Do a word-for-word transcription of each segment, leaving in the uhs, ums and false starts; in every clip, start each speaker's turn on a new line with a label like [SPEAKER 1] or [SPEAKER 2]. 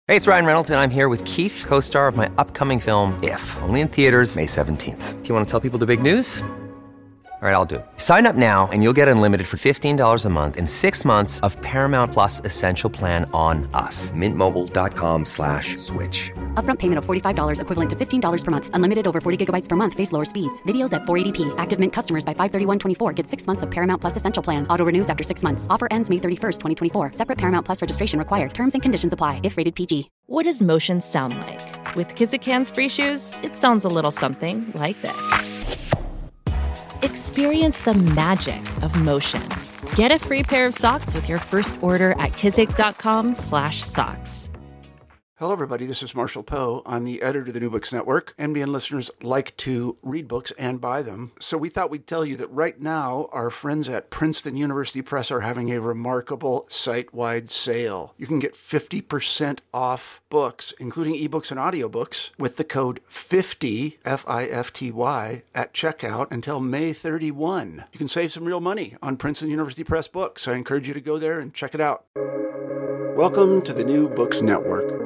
[SPEAKER 1] Hey, it's Ryan Reynolds, and I'm here with Keith, co-star of my upcoming film, If, only in theaters May seventeenth. Do you want to tell people the big news? All right, I'll do it. Sign up now and you'll get unlimited for fifteen dollars a month and six months of Paramount Plus Essential Plan on us. Mint Mobile dot com slash switch.
[SPEAKER 2] Upfront payment of forty-five dollars equivalent to fifteen dollars per month. Unlimited over forty gigabytes per month. Face lower speeds. Videos at four eighty p. Active Mint customers by five thirty-one twenty-four get six months of Paramount Plus Essential Plan. Auto renews after six months. Offer ends May thirty-first, twenty twenty-four. Separate Paramount Plus registration required. Terms and conditions apply if rated P G.
[SPEAKER 3] What does motion sound like? With Kizikans free shoes, it sounds a little something like this. Experience the magic of motion. Get a free pair of socks with your first order at kizik.com slash socks.
[SPEAKER 4] Hello, everybody. This is Marshall Poe. I'm the editor of the New Books Network. N B N listeners like to read books and buy them. So we thought we'd tell you that right now, our friends at Princeton University Press are having a remarkable site-wide sale. You can get fifty percent off books, including ebooks and audiobooks, with the code fifty, F I F T Y, at checkout until May thirty-first. You can save some real money on Princeton University Press books. I encourage you to go there and check it out. Welcome to the New Books Network.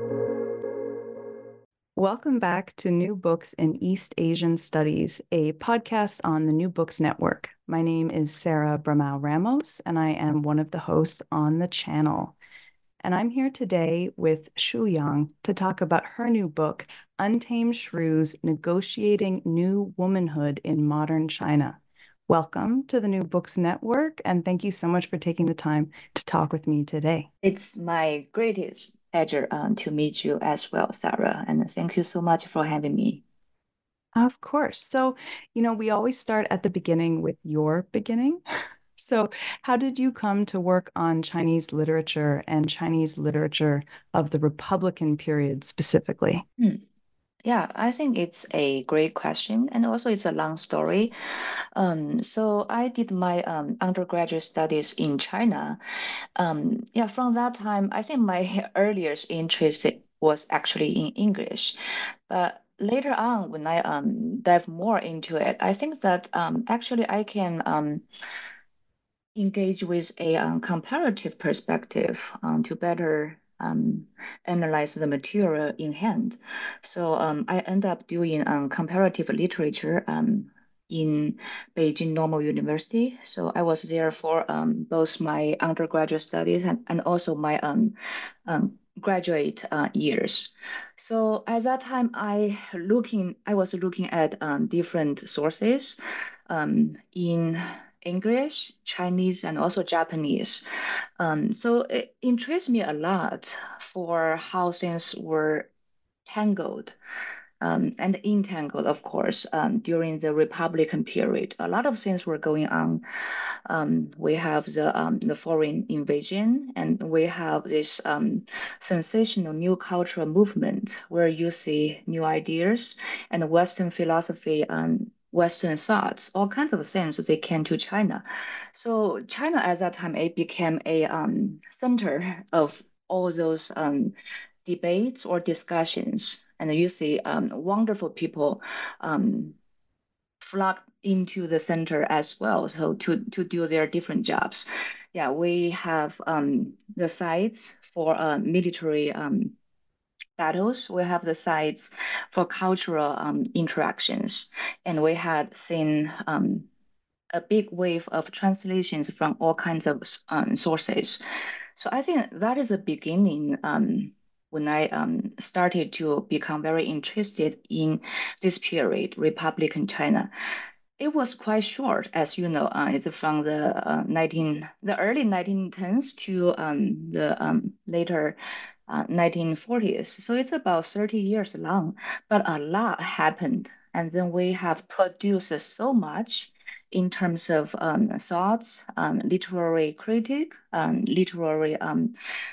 [SPEAKER 5] Welcome back to New Books in East Asian Studies, a podcast on the New Books Network. My name is Sarah Bramau Ramos, and I am one of the hosts on the channel. And I'm here today with Shu Yang to talk about her new book, Untamed Shrews: Negotiating New Womanhood in Modern China. Welcome to the New Books Network, and thank you so much for taking the time to talk with me today.
[SPEAKER 6] It's my greatest pleasure um, to meet you as well, Sarah, and thank you so much for having me.
[SPEAKER 5] Of course. So, you know, we always start at the beginning with your beginning. So how did you come to work on Chinese literature and Chinese literature of the Republican period specifically?
[SPEAKER 6] Hmm. Yeah, I think it's a great question, and also it's a long story. Um, so I did my um, undergraduate studies in China. Um, yeah, from that time, I think my earliest interest was actually in English. But later on, when I um, dive more into it, I think that um, actually I can um, engage with a um, comparative perspective um, to better um, analyze the material in hand. So um, I end up doing um, comparative literature um, in Beijing Normal University. So I was there for um, both my undergraduate studies and, and also my um, um, graduate uh, years. So at that time, I looking I was looking at um, different sources um, in English, Chinese, and also Japanese. Um, so it interests me a lot for how things were tangled um, and entangled, of course, um, during the Republican period. A lot of things were going on. Um, we have the um, the foreign invasion, and we have this um, sensational new cultural movement where you see new ideas and Western philosophy um, Western thoughts, all kinds of things they came to China. So China at that time, it became a um, center of all those um, debates or discussions. And you see um, wonderful people um, flock into the center as well, so to, to do their different jobs. Yeah, we have um, the sites for uh, military um, battles. We have the sites for cultural um, interactions, and we had seen um, a big wave of translations from all kinds of um, sources. So I think that is a beginning um, when I um, started to become very interested in this period, Republican China. It was quite short, as you know. Uh, it's from the uh, nineteen, the early nineteen tens to um, the um, later uh, nineteen forties. So it's about thirty years long, but a lot happened. And then we have produced so much in terms of um, thoughts, um, literary critic, um, literary um,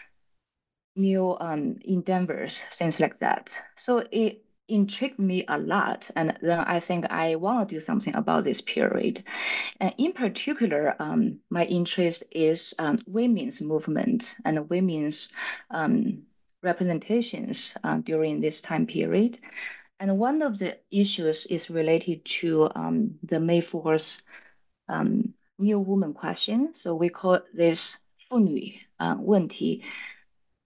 [SPEAKER 6] new um, endeavors, things like that. So it intrigued me a lot. And then I think I want to do something about this period. And in particular, um, my interest is um, women's movement and women's um, representations uh, during this time period. And one of the issues is related to um, the May fourth um, new woman question. So we call this 妇女 uh, 问题.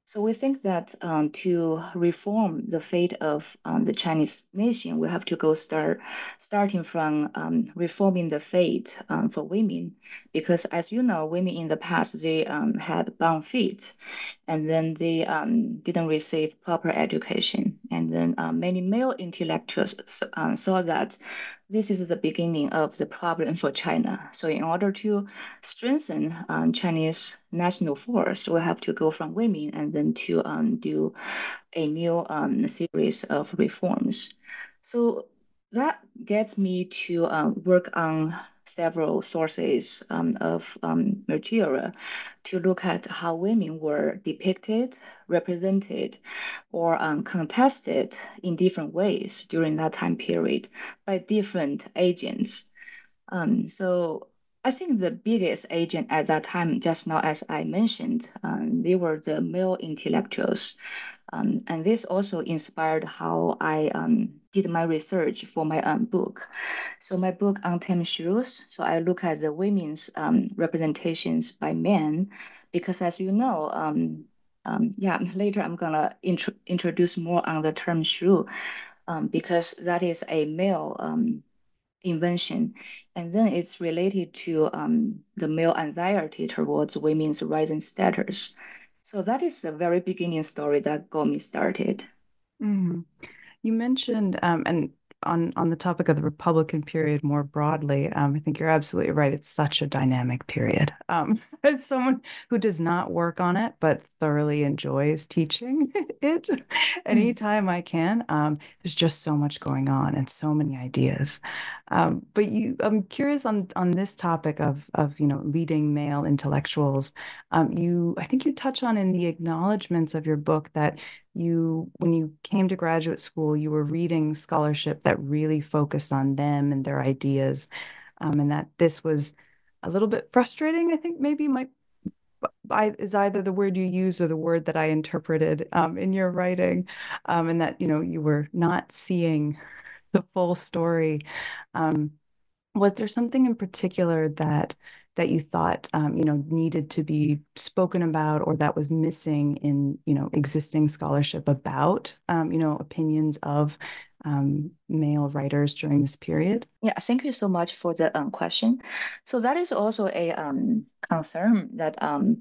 [SPEAKER 6] So we think that um, to reform the fate of um, the Chinese nation, we have to go start starting from um, reforming the fate um, for women, because as you know, women in the past they um, had bound feet, and then they um, didn't receive proper education, and then uh, many male intellectuals uh, saw that this is the beginning of the problem for China. So in order to strengthen um, Chinese national force, we have to go from women and then to um, do a new um, series of reforms. So that gets me to um, work on several sources um, of um, material to look at how women were depicted, represented, or um, contested in different ways during that time period by different agents. Um, so I think the biggest agent at that time, just now as I mentioned, um, they were the male intellectuals. Um, and this also inspired how I um, did my research for my um, book. So my book Untamed Shrews, so I look at the women's um, representations by men, because as you know, um, um, yeah, later I'm gonna intro introduce more on the term shrew, um, because that is a male um, invention. And then it's related to um, the male anxiety towards women's rising status. So that is the very beginning story that got me started.
[SPEAKER 5] Mhm. You mentioned, um, and on on the topic of the Republican period more broadly, um, I think you're absolutely right. It's such a dynamic period. Um, as someone who does not work on it but thoroughly enjoys teaching it, anytime I can, um, there's just so much going on and so many ideas. Um, but you, I'm curious on on this topic of of you know leading male intellectuals. Um, you, I think you touch on in the acknowledgments of your book that you, when you came to graduate school, you were reading scholarship that really focused on them and their ideas, um, and that this was a little bit frustrating, I think maybe might I, is either the word you use or the word that I interpreted um, in your writing, um, and that, you know, you were not seeing the full story. Um, was there something in particular that that you thought um, you know needed to be spoken about, or that was missing in you know existing scholarship about um, you know opinions of um, male writers during this period?
[SPEAKER 6] Yeah, thank you so much for the um, question. So that is also a um, concern that um,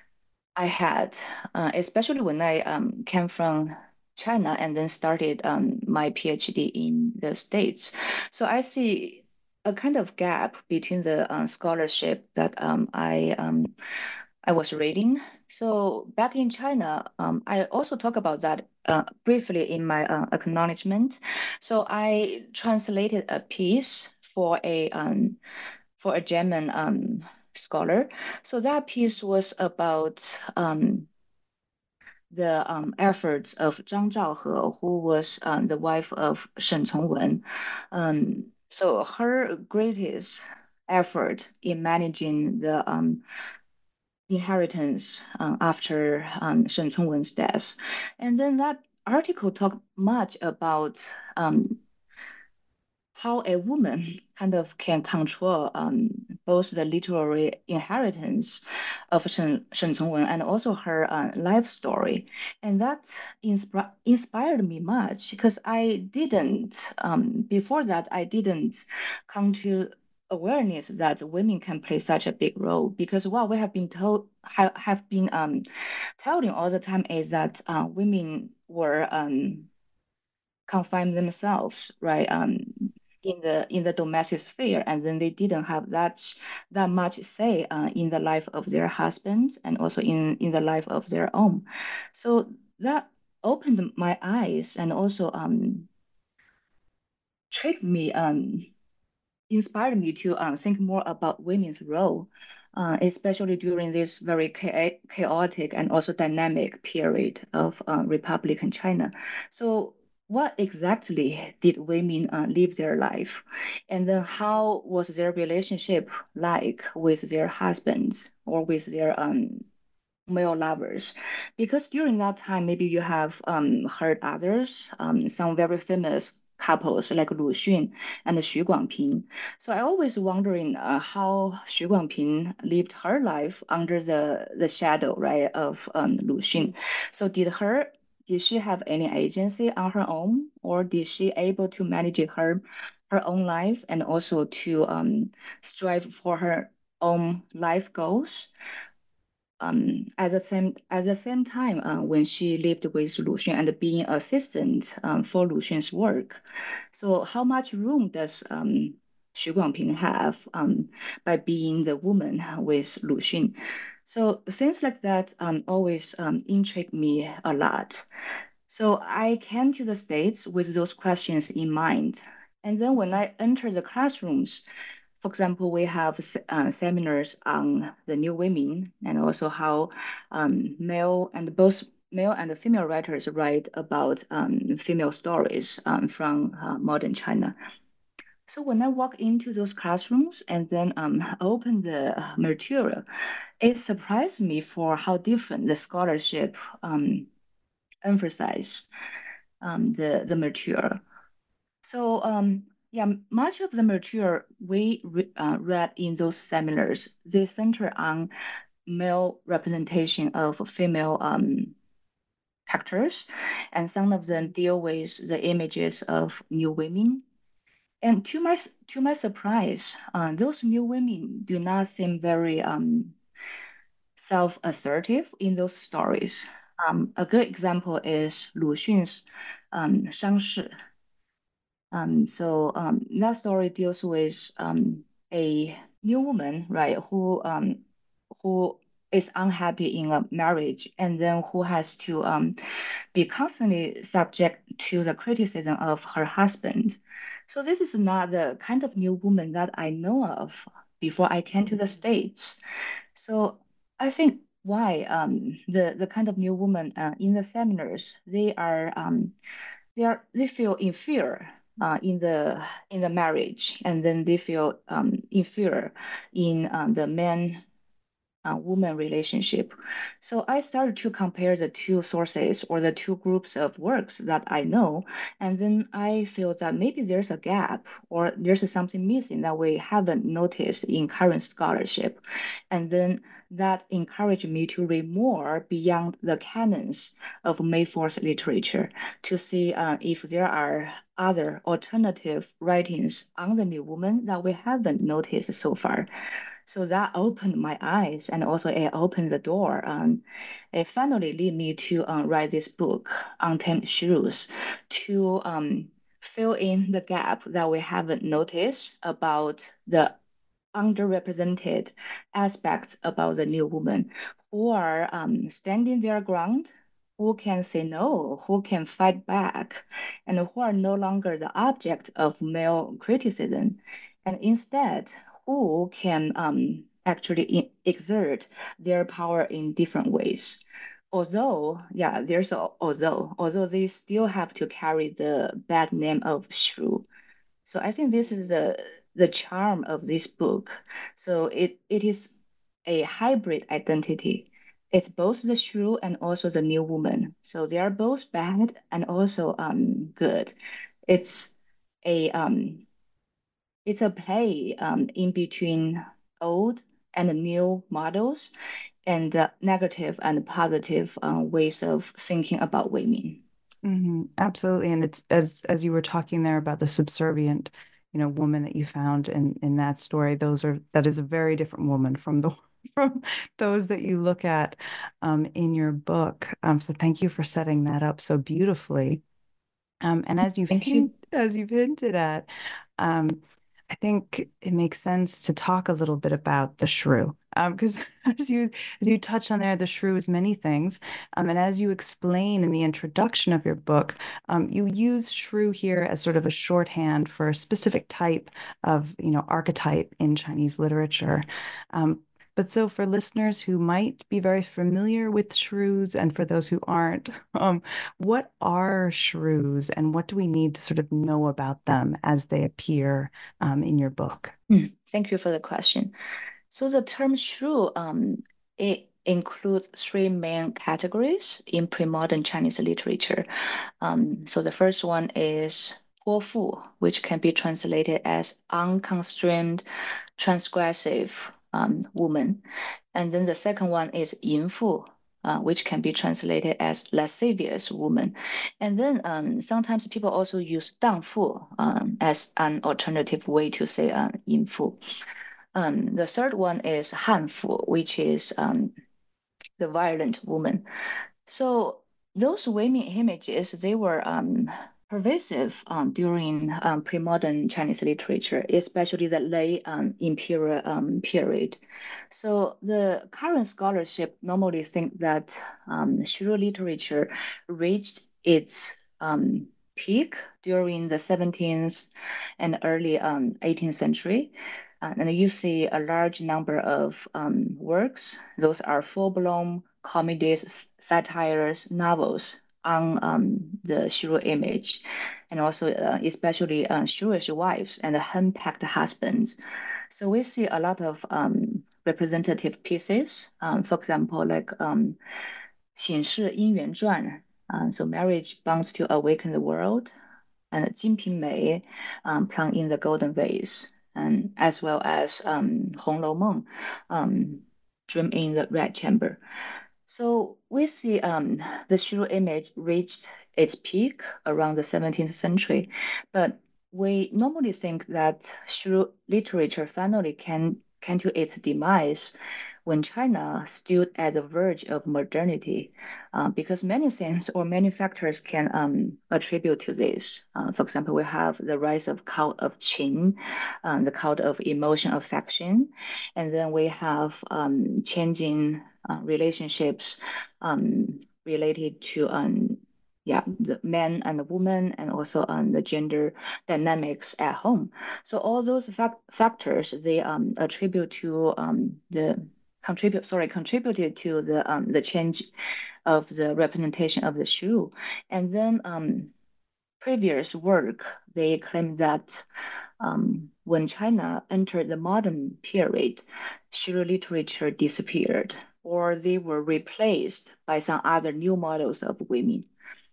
[SPEAKER 6] I had, uh, especially when I um, came from China and then started um, my PhD in the States. So I see a kind of gap between the uh, scholarship that um, I um, I was reading. So back in China, um, I also talk about that uh, briefly in my uh, acknowledgement. So I translated a piece for a um, for a German um, scholar. So that piece was about um, the um, efforts of Zhang Zhaohe, who was um, the wife of Shen Congwen. Um, so her greatest effort in managing the um, inheritance uh, after um, Shen Congwen's death. And then that article talked much about um, how a woman kind of can control um, both the literary inheritance of Shen, Shen Congwen and also her uh, life story. And that insp- inspired me much because I didn't, um, before that, I didn't come to awareness that women can play such a big role, because what we have been told ha- have been um, telling all the time is that uh, women were um, confined themselves, right? Um, in the in the domestic sphere, and then they didn't have that that much say uh, in the life of their husbands and also in in the life of their own. So that opened my eyes and also um tricked me, um inspired me to uh, think more about women's role, uh, especially during this very cha- chaotic and also dynamic period of uh, Republican China. So, what exactly did women uh, live their life? And then, how was their relationship like with their husbands or with their um, male lovers? Because during that time, maybe you have um, heard others, um, some very famous couples like Lu Xun and Xu Guangping. So I always wondering uh, how Xu Guangping lived her life under the the shadow, right, of um, Lu Xun. So did her did she have any agency on her own, or did she able to manage her her own life and also to um, strive for her own life goals? Um, at the same at the same time, uh, when she lived with Lu Xun and being assistant um, for Lu Xun's work, so how much room does um, Xu Guangping have um, by being the woman with Lu Xun? So things like that um, always um, intrigue me a lot. So I came to the States with those questions in mind. And then when I enter the classrooms, for example, we have uh, seminars on the new women and also how um, male and both male and female writers write about um, female stories um, from uh, modern China. So when I walk into those classrooms and then um, open the material, it surprised me for how different the scholarship um, emphasize um, the, the material. So um, yeah, much of the material we re uh, read in those seminars, they center on male representation of female um, characters, and some of them deal with the images of new women. And to my to my surprise, uh, those new women do not seem very um, self-assertive in those stories. Um, a good example is Lu Xun's um, 伤势. Um, so um, that story deals with um, a new woman, right, who um, who is unhappy in a marriage and then who has to um, be constantly subject to the criticism of her husband. So this is not the kind of new woman that I know of before I came to the States. So I think why um, the the kind of new woman uh, in the seminars, they are um, they are they feel inferior uh, in the in the marriage, and then they feel um, inferior in um, the man uh, woman relationship. So I started to compare the two sources or the two groups of works that I know, and then I feel that maybe there's a gap or there's something missing that we haven't noticed in current scholarship, and then that encouraged me to read more beyond the canons of May fourth literature to see uh, if there are other alternative writings on the new woman that we haven't noticed so far. So that opened my eyes, and also it opened the door. Um, it finally led me to um, write this book, Untamed Shrews, to um, fill in the gap that we haven't noticed about the underrepresented aspects about the new woman who are um, standing their ground, who can say no, who can fight back, and who are no longer the object of male criticism, and instead who can um, actually exert their power in different ways. Although, yeah, there's a although, although they still have to carry the bad name of shrew. So I think this is the the charm of this book. So it it is a hybrid identity. It's both the shrew and also the new woman. So they are both bad and also um good. It's a um it's a play um in between old and new models and uh, negative and positive uh, ways of thinking about women.
[SPEAKER 5] Hmm. Absolutely. And it's as as you were talking there about the subservient, you know, woman that you found in in that story, those are that is a very different woman from the from those that you look at um, in your book. Um, so thank you for setting that up so beautifully. Um, and as you've
[SPEAKER 6] Thank
[SPEAKER 5] hint,
[SPEAKER 6] you.
[SPEAKER 5] as you've hinted at, um, I think it makes sense to talk a little bit about the shrew, um, because as you as you touch on there, the shrew is many things, um, and as you explain in the introduction of your book, um, you use shrew here as sort of a shorthand for a specific type of, you know, archetype in Chinese literature. Um, but so for listeners who might be very familiar with shrews, and for those who aren't, um, what are shrews and what do we need to sort of know about them as they appear um, in your book?
[SPEAKER 6] Mm, thank you for the question. So the term shrew, um, it includes three main categories in pre-modern Chinese literature. Um, so the first one is 脱妇, which can be translated as unconstrained, transgressive um, woman. And then the second one is 淫妇, uh, which can be translated as lascivious woman. And then um, sometimes people also use 荡妇 um, as an alternative way to say uh, 淫妇. Um, the third one is 悍妇, which is um, the violent woman. So those women images, they were um, pervasive um, during um, pre-modern Chinese literature, especially the late um, imperial um, period. So the current scholarship normally think that um, Shuru literature reached its um, peak during the seventeenth and early um, eighteenth century. Uh, and you see a large number of um, works. Those are full-blown comedies, satires, novels on um, the Shuru image, and also uh, especially uh, Shuru's wives and the henpecked husbands. So we see a lot of um, representative pieces. Um, for example, like um, 醒世姻缘传, uh, so marriage bonds to awaken the world, and 金瓶梅, um, plant in the golden vase, and as well as um, 红楼梦, um, dream in the red chamber. So we see um, the Shuru image reached its peak around the seventeenth century, but we normally think that Shuru literature finally came, came to its demise when China stood at the verge of modernity, uh, because many things or many factors can um, attribute to this. Uh, for example, we have the rise of cult of Qin, um, the cult of emotion affection, and then we have um, changing uh, relationships um, related to um, yeah, the men and the woman, and also um, the gender dynamics at home. So all those fac- factors, they um, attribute to um, the contribute sorry contributed to the um, the change of the representation of the Shuru. And then um, previous work, they claim that um, when China entered the modern period, Shuru literature disappeared, or they were replaced by some other new models of women.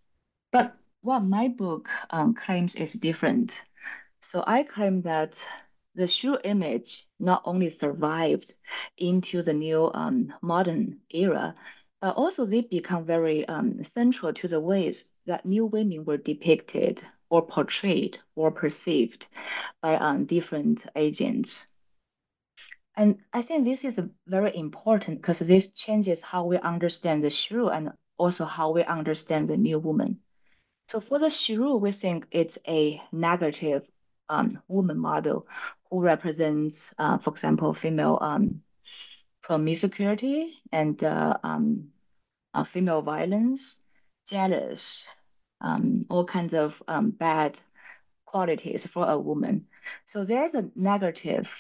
[SPEAKER 6] But what my book um, claims is different. So I claim that the Shuru image not only survived into the new um, modern era, but also they become very um, central to the ways that new women were depicted or portrayed or perceived by um, different agents. And I think this is very important because this changes how we understand the Shuru and also how we understand the new woman. So for the Shuru, we think it's a negative um, woman model who represents, uh, for example, female um, promiscuity and uh, um, uh, female violence, jealous, um, all kinds of um, bad qualities for a woman. So there's a negative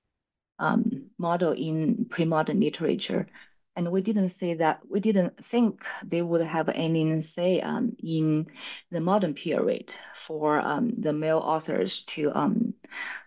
[SPEAKER 6] um, model in pre-modern literature. And we didn't say that, we didn't think they would have any say um, in the modern period for um, the male authors to um,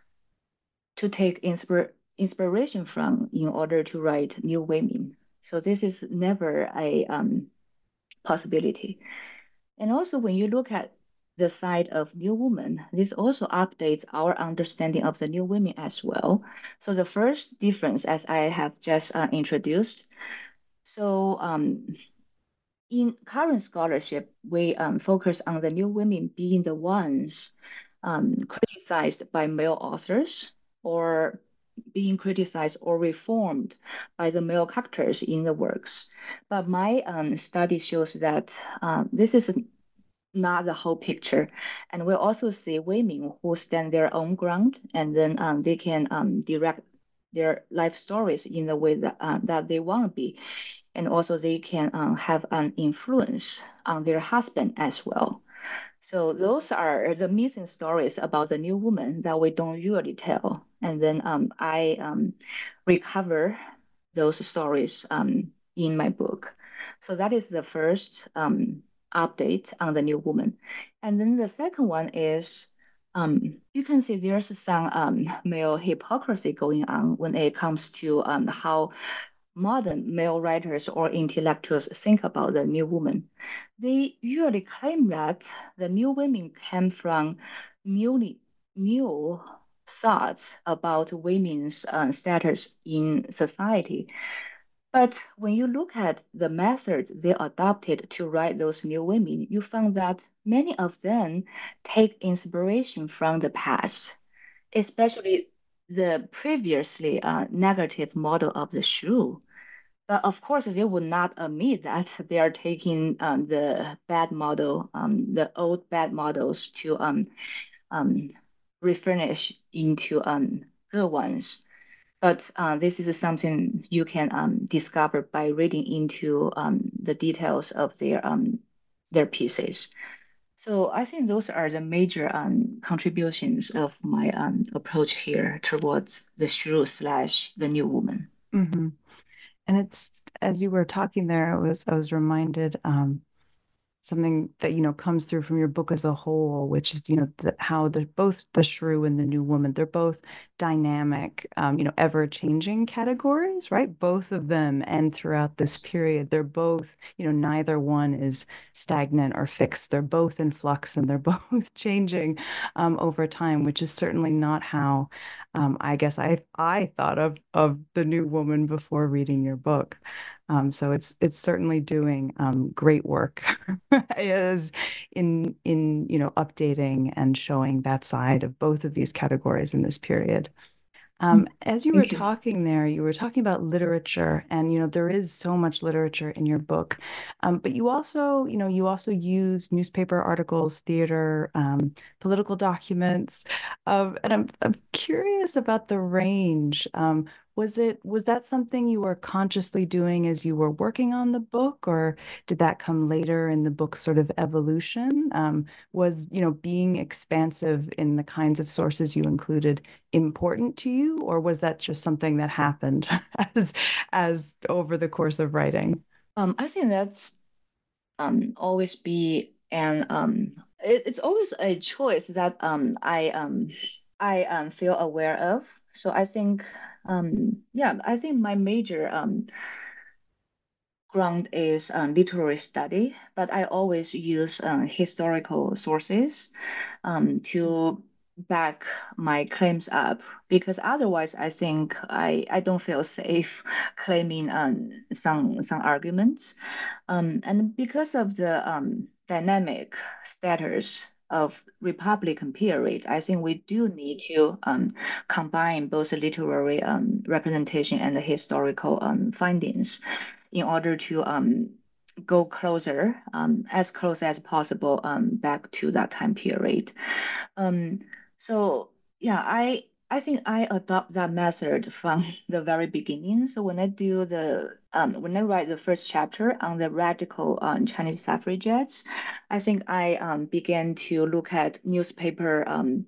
[SPEAKER 6] to take inspir inspiration from in order to write new women. So this is never a um, possibility. And also when you look at the side of new woman, this also updates our understanding of the new women as well. So the first difference, as I have just uh, introduced, so um, in current scholarship, we um, focus on the new women being the ones um, criticized by male authors or being criticized or reformed by the male characters in the works. But my um, study shows that um, this is not the whole picture. And we also see women who stand their own ground, and then um, they can um, direct their life stories in the way that, uh, that they want to be. And also they can um, have an influence on their husband as well. So those are the missing stories about the new woman that we don't usually tell. And then um, I um, recover those stories um, in my book. So that is the first um, update on the new woman. And then the second one is um, you can see there's some um, male hypocrisy going on when it comes to um, how modern male writers or intellectuals think about the new woman, they usually claim that the new women came from newly new thoughts about women's uh, status in society. But when you look at the methods they adopted to write those new women, you find that many of them take inspiration from the past, especially the previously uh, negative model of the shrew. But of course, they would not admit that they are taking um, the bad model, um, the old bad models to um, um, refurnish into um, good ones. But uh, this is something you can um, discover by reading into um, the details of their um, their pieces. So I think those are the major um, contributions of my um, approach here towards the shrew slash the new woman.
[SPEAKER 5] Mm-hmm. And it's as you were talking there, I was I was reminded um, something that you know comes through from your book as a whole, which is you know the, how the both the shrew and the new woman, they're both dynamic, um, you know, ever-changing categories, right? Both of them, and throughout this period, they're both, you know, neither one is stagnant or fixed. They're both in flux and they're both changing um, over time, which is certainly not how um, I guess I I thought of of the new woman before reading your book. Um, so it's it's certainly doing um, great work is in in you know updating and showing that side of both of these categories in this period. Um, as you were
[SPEAKER 6] Thank you.
[SPEAKER 5] talking there, you were talking about literature, and you know there is so much literature in your book, um, but you also you know you also use newspaper articles, theater, um, political documents, um, and I'm I'm curious about the range. Um, was it was that something you were consciously doing as you were working on the book, or did that come later in the book's sort of evolution? Um, was you know being expansive in the kinds of sources you included important to you, or was that just something that happened as as over the course of writing?
[SPEAKER 6] Um, I think that's um, always be and um, it, it's always a choice that um, I um, I um, feel aware of. So I think um, yeah, I think my major um, ground is um, literary study, but I always use uh, historical sources um, to back my claims up because otherwise I think I, I don't feel safe claiming um, some some arguments. Um, and because of the um, dynamic status of Republican period, I think we do need to um, combine both the literary um, representation and the historical um, findings in order to um, go closer, um, as close as possible, um, back to that time period. Um, so yeah, I I think I adopt that method from the very beginning. So when I do the um, when I write the first chapter on the radical um, Chinese suffragettes, I think I um, began to look at newspaper um,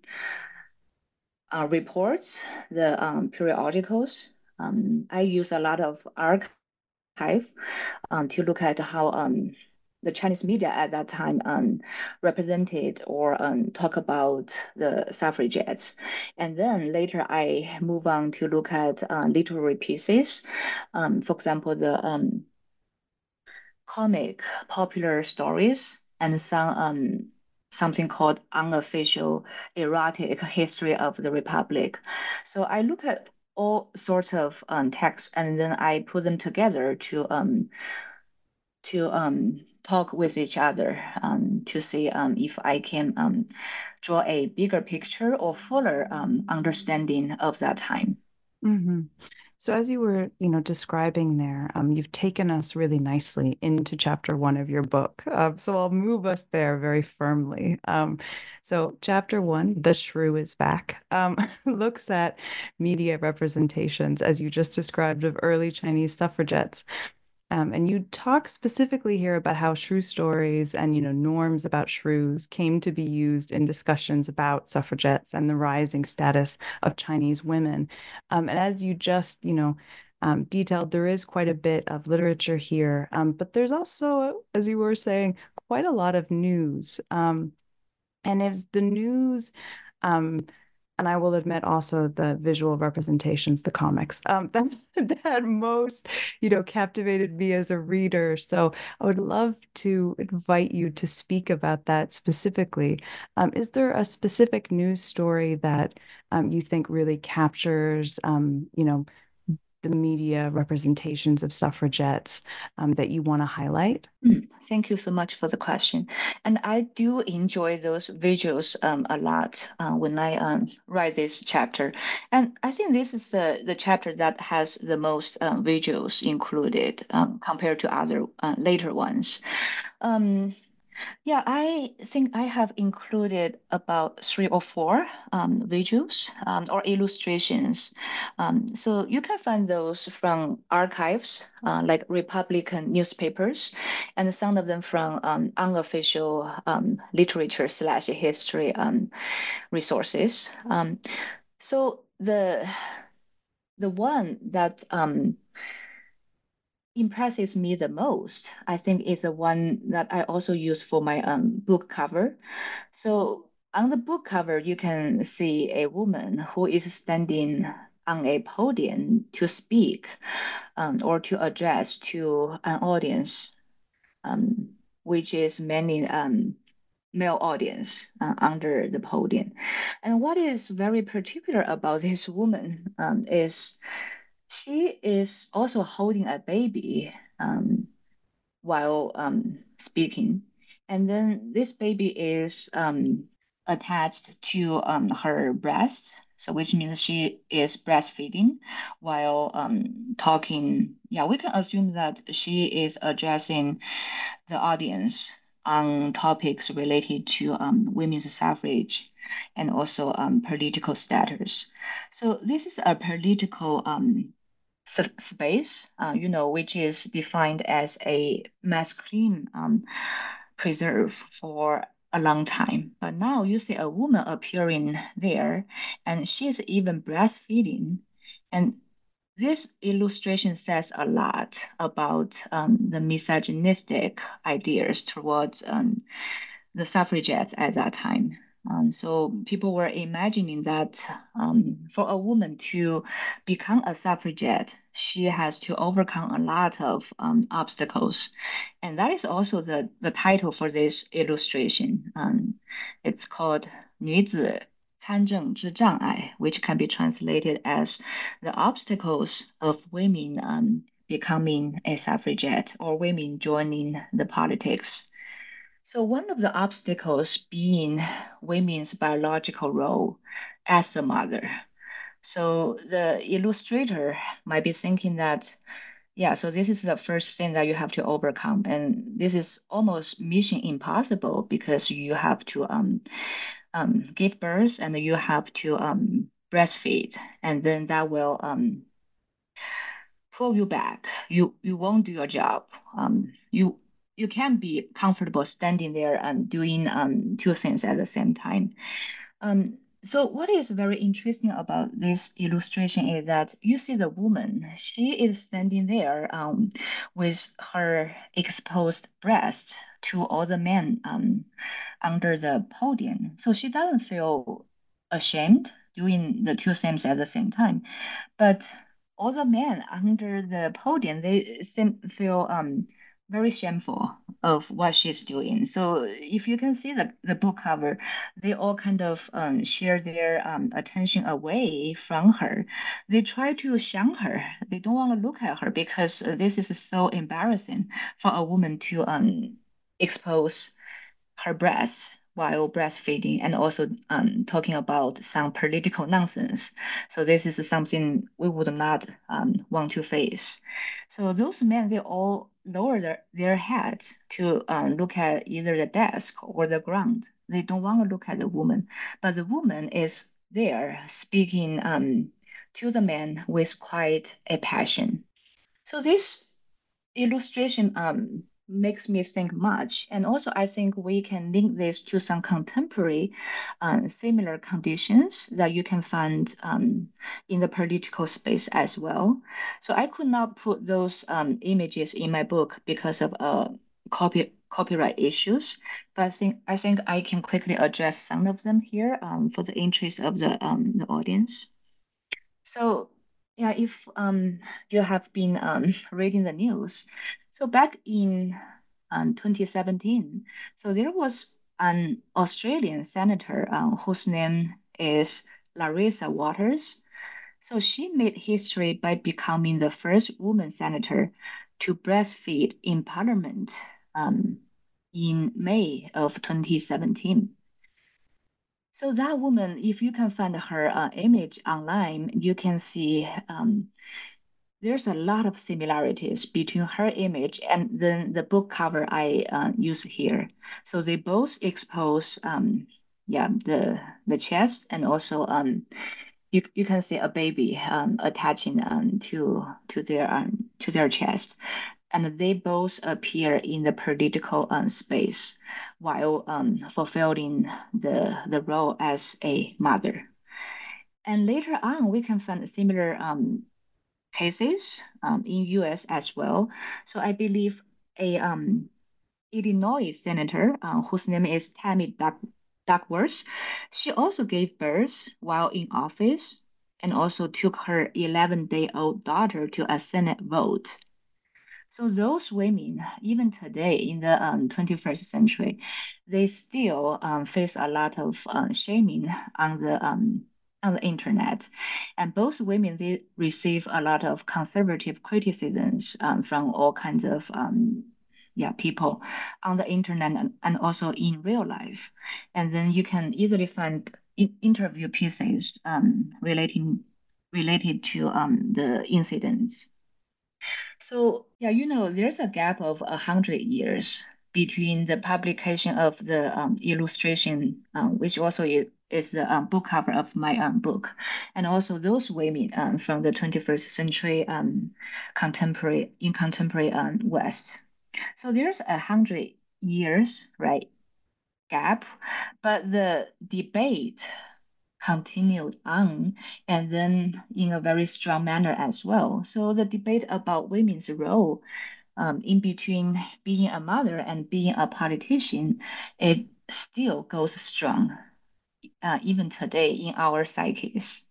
[SPEAKER 6] uh, reports, the um, periodicals. Um, I use a lot of archive um, to look at how um, the Chinese media at that time um, represented or um, talk about the suffragettes. And then later I move on to look at uh, literary pieces. Um, for example, the um, comic popular stories and some um, something called unofficial erotic history of the Republic. So I look at all sorts of um, texts and then I put them together to um, to um, talk with each other um, to see um, if I can um, draw a bigger picture or fuller um, understanding of that time.
[SPEAKER 5] Mm-hmm. So as you were, you know, describing there, um, you've taken us really nicely into chapter one of your book. Um, so I'll move us there very firmly. Um, so chapter one, The Shrew is Back, um, looks at media representations, as you just described, of early Chinese suffragettes. Um, and you talk specifically here about how shrew stories and, you know, norms about shrews came to be used in discussions about suffragettes and the rising status of Chinese women. Um, and as you just, you know, um, detailed, there is quite a bit of literature here, um, but there's also, as you were saying, quite a lot of news. Um, and it's the news um, and I will admit also the visual representations, the comics, um, that's that most, you know, captivated me as a reader. So I would love to invite you to speak about that specifically. Um, is there a specific news story that um, you think really captures, um, you know, the media representations of suffragettes um, that you want to highlight?
[SPEAKER 6] Mm, Thank you so much for the question. And I do enjoy those visuals um, a lot uh, when I um, write this chapter. And I think this is the, the chapter that has the most um, visuals included um, compared to other uh, later ones. Um, yeah, I think I have included about three or four um, visuals um, or illustrations. Um, so you can find those from archives, uh, like Republican newspapers, and some of them from um, unofficial um, literature slash history um, resources. Um, so the the one that um, impresses me the most, I think, is the one that I also use for my um, book cover. So on the book cover, you can see a woman who is standing on a podium to speak um, or to address to an audience, um, which is mainly um, male audience uh, under the podium. And what is very particular about this woman um, is she is also holding a baby um, while um, speaking. And then this baby is um, attached to um, her breast, so which means she is breastfeeding while um, talking. Yeah, we can assume that she is addressing the audience on topics related to um, women's suffrage and also um, political status. So this is a political um, space, uh, you know, which is defined as a masculine um, preserve for a long time. But now you see a woman appearing there, and she's even breastfeeding. And this illustration says a lot about um, the misogynistic ideas towards um, the suffragettes at that time. Um, so people were imagining that um, for a woman to become a suffragette, she has to overcome a lot of um, obstacles. And that is also the, the title for this illustration. Um, it's called 女子参政之障碍, which can be translated as the obstacles of women um, becoming a suffragette or women joining the politics. So one of the obstacles being women's biological role as a mother. So the illustrator might be thinking that, yeah, so this is the first thing that you have to overcome. And this is almost mission impossible because you have to um, um, give birth and you have to um, breastfeed. And then that will um, pull you back. You, you won't do your job. Um, you you can't be comfortable standing there and doing um, two things at the same time. Um, so what is very interesting about this illustration is that you see the woman, she is standing there um, with her exposed breast to all the men um, under the podium. So she doesn't feel ashamed doing the two things at the same time. But all the men under the podium, they seem feel um, very shameful of what she's doing. So if you can see the, the book cover, they all kind of um, share their um, attention away from her. They try to shun her. They don't want to look at her because uh, this is so embarrassing for a woman to um, expose her breasts while breastfeeding and also um, talking about some political nonsense. So this is something we would not um, want to face. So those men, they all lower their, their heads to um, look at either the desk or the ground. They don't want to look at the woman, but the woman is there speaking um, to the man with quite a passion. So this illustration um, makes me think much. And also, I think we can link this to some contemporary uh, similar conditions that you can find um, in the political space as well. So I could not put those um, images in my book because of a copy copyright issues, but I think I think I can quickly address some of them here um, for the interest of the um, the audience. So yeah, if um, you have been um, reading the news, so back in um, twenty seventeen, so there was an Australian senator um, whose name is Larissa Waters. So she made history by becoming the first woman senator to breastfeed in Parliament um, in May of twenty seventeen. So that woman, if you can find her uh, image online, you can see um, there's a lot of similarities between her image and then the book cover I uh, use here. So they both expose, um, yeah, the the chest and also um, you you can see a baby um, attaching um, to to their um, to their chest, and they both appear in the political um, space while um, fulfilling the the role as a mother. And later on, we can find similar um, cases um, in U S as well. So I believe a um, Illinois senator uh, whose name is Tammy Duck- Duckworth, she also gave birth while in office and also took her eleven-day-old daughter to a Senate vote. So those women, even today in the um, twenty-first century, they still um, face a lot of uh, shaming on the um, on the internet, and both women they receive a lot of conservative criticisms um, from all kinds of um, yeah people on the internet and, and also in real life. And then you can easily find in- interview pieces um, relating related to um, the incidents. So yeah, you know, there's a gap of a hundred years between the publication of the um, illustration, um, which also is, is the um, book cover of my um, book, and also those women um, from the twenty-first century um, contemporary in contemporary um, West. So there's a hundred years, right, gap, but the debate continued on and then in a very strong manner as well. So the debate about women's role um, in between being a mother and being a politician, it still goes strong uh, even today in our psyches.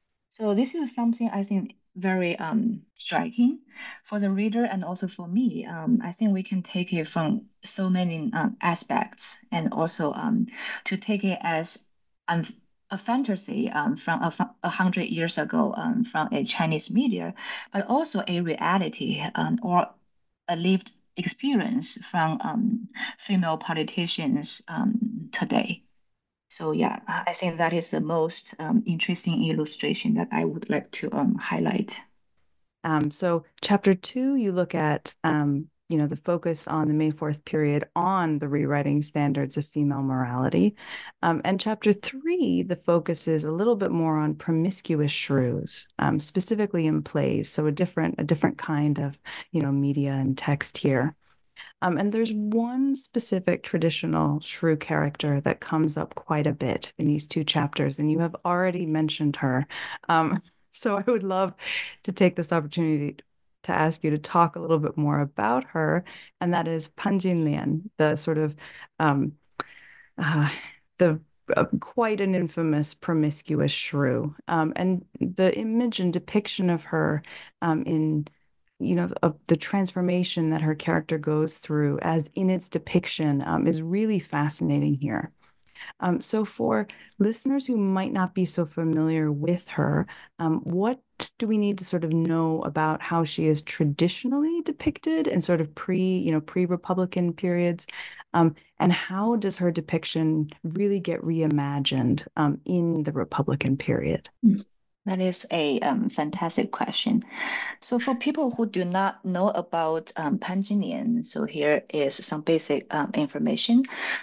[SPEAKER 6] So this is something I think very um, striking for the reader and also for me. Um, I think we can take it from so many um, aspects and also um, to take it as um, a fantasy um, from a, fa- a hundred years ago um, from a Chinese media, but also a reality um, or a lived experience from um, female politicians um, today. So yeah, I think that is the most um, interesting illustration that I would like to um, highlight.
[SPEAKER 5] Um, so chapter two, you look at, um, you know, the focus on the May fourth period on the rewriting standards of female morality. Um, and chapter three, the focus is a little bit more on promiscuous shrews, um, specifically in plays. So a different, a different kind of, you know, media and text here. Um, and there's one specific traditional shrew character that comes up quite a bit in these two chapters, and you have already mentioned her. Um, so I would love to take this opportunity to ask you to talk a little bit more about her, and that is Pan Jinlian, the sort of um, uh, the uh, quite an infamous promiscuous shrew, um, and the image and depiction of her um, in you know, of the transformation that her character goes through as in its depiction um, is really fascinating here. Um, so for listeners who might not be so familiar with her, um, what do we need to sort of know about how she is traditionally depicted in sort of pre, you know, pre-Republican periods? Um, and how does her depiction really get reimagined um, in the Republican period?
[SPEAKER 6] That is a um, fantastic question. So for people who do not know about um, Pan Jinlian, so here is some basic um, information.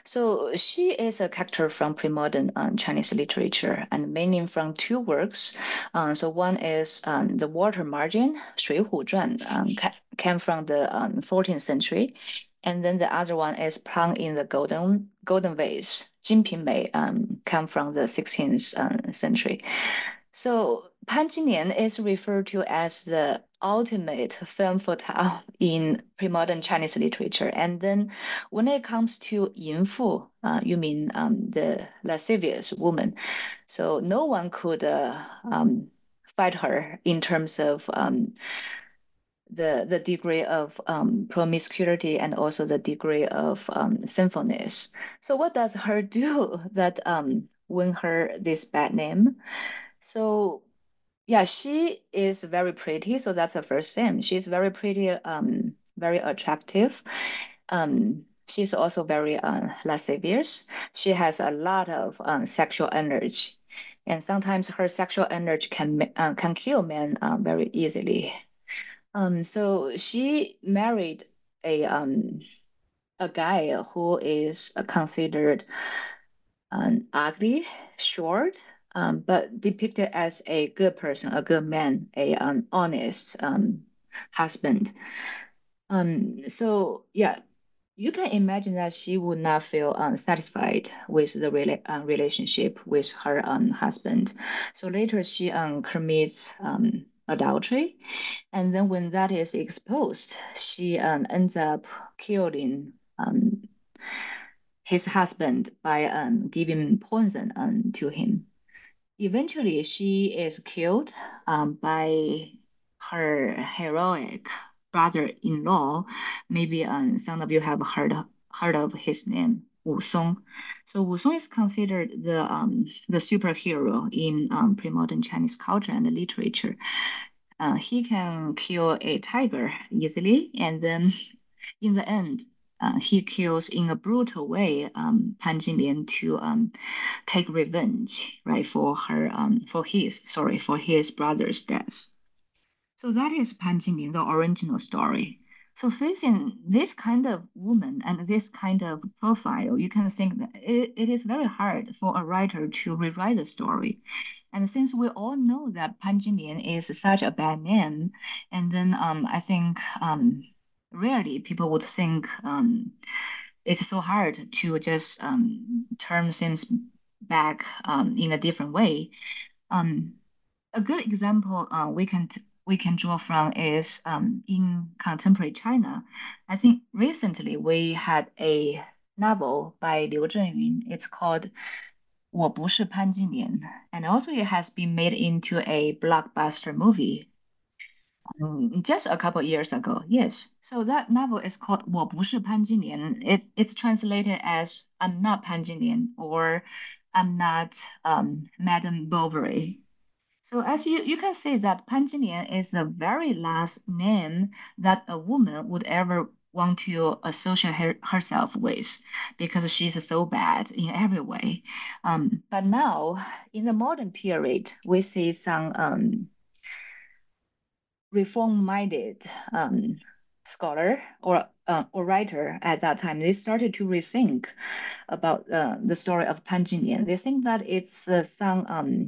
[SPEAKER 6] So she is a character from pre-modern um, Chinese literature and mainly from two works. Um, so one is um, The Water Margin, 水浒传, um, ca- came from the um, fourteenth century. And then the other one is Plum in the Golden Golden Vase, 金瓶梅, um, come from the sixteenth uh, century. So Pan Jinlian is referred to as the ultimate femme fatale in pre-modern Chinese literature. And then when it comes to Yin Fu, uh, you mean um, the lascivious woman. So no one could uh, um, fight her in terms of um, the the degree of um, promiscuity and also the degree of um, sinfulness. So what does her do that um, win her this bad name? So yeah, she is very pretty. So that's the first thing. She's very pretty, um, very attractive. Um, she's also very uh, lascivious. She has a lot of um, sexual energy, and sometimes her sexual energy can ma- uh, can kill men uh, very easily. Um, so she married a um a guy who is uh, considered um, ugly, short, um, but depicted as a good person, a good man, a um, honest um, husband. Um, so yeah, you can imagine that she would not feel um, satisfied with the rela- uh, relationship with her um, husband. So later she um, commits um, adultery, and then when that is exposed, she um, ends up killing um, his husband by um, giving poison um, to him. Eventually, she is killed um, by her heroic brother-in-law. Maybe um, some of you have heard heard of his name, Wu Song. So Wu Song is considered the um, the superhero in um, pre-modern Chinese culture and literature. Uh, he can kill a tiger easily, and then in the end, uh, he kills in a brutal way um, Pan Jinlian to um, take revenge, right, for her um, for his sorry for his brother's death. So that is Pan Jinlian, the original story. So facing this kind of woman and this kind of profile, you can think that it, it is very hard for a writer to rewrite the story. And since we all know that Pan Jinlian is such a bad name, and then um, I think um, rarely people would think um, it's so hard to just um, turn things back um, in a different way. Um, a good example uh, we can we can draw from is um, in contemporary China. I think recently we had a novel by Liu Zhenyun. It's called 我不是潘金莲, and also it has been made into a blockbuster movie um, just a couple years ago. Yes, so that novel is called 我不是潘金莲. It, it's translated as I'm not Pan Jinlian or I'm not um, Madame Bovary. So as you, you can see that Pan Jinlian is the very last name that a woman would ever want to associate her, herself with because she's so bad in every way. Um, but now, in the modern period, we see some um, reform-minded um, scholar or uh, or writer at that time. They started to rethink about uh, the story of Pan Jinlian. They think that it's uh, some um,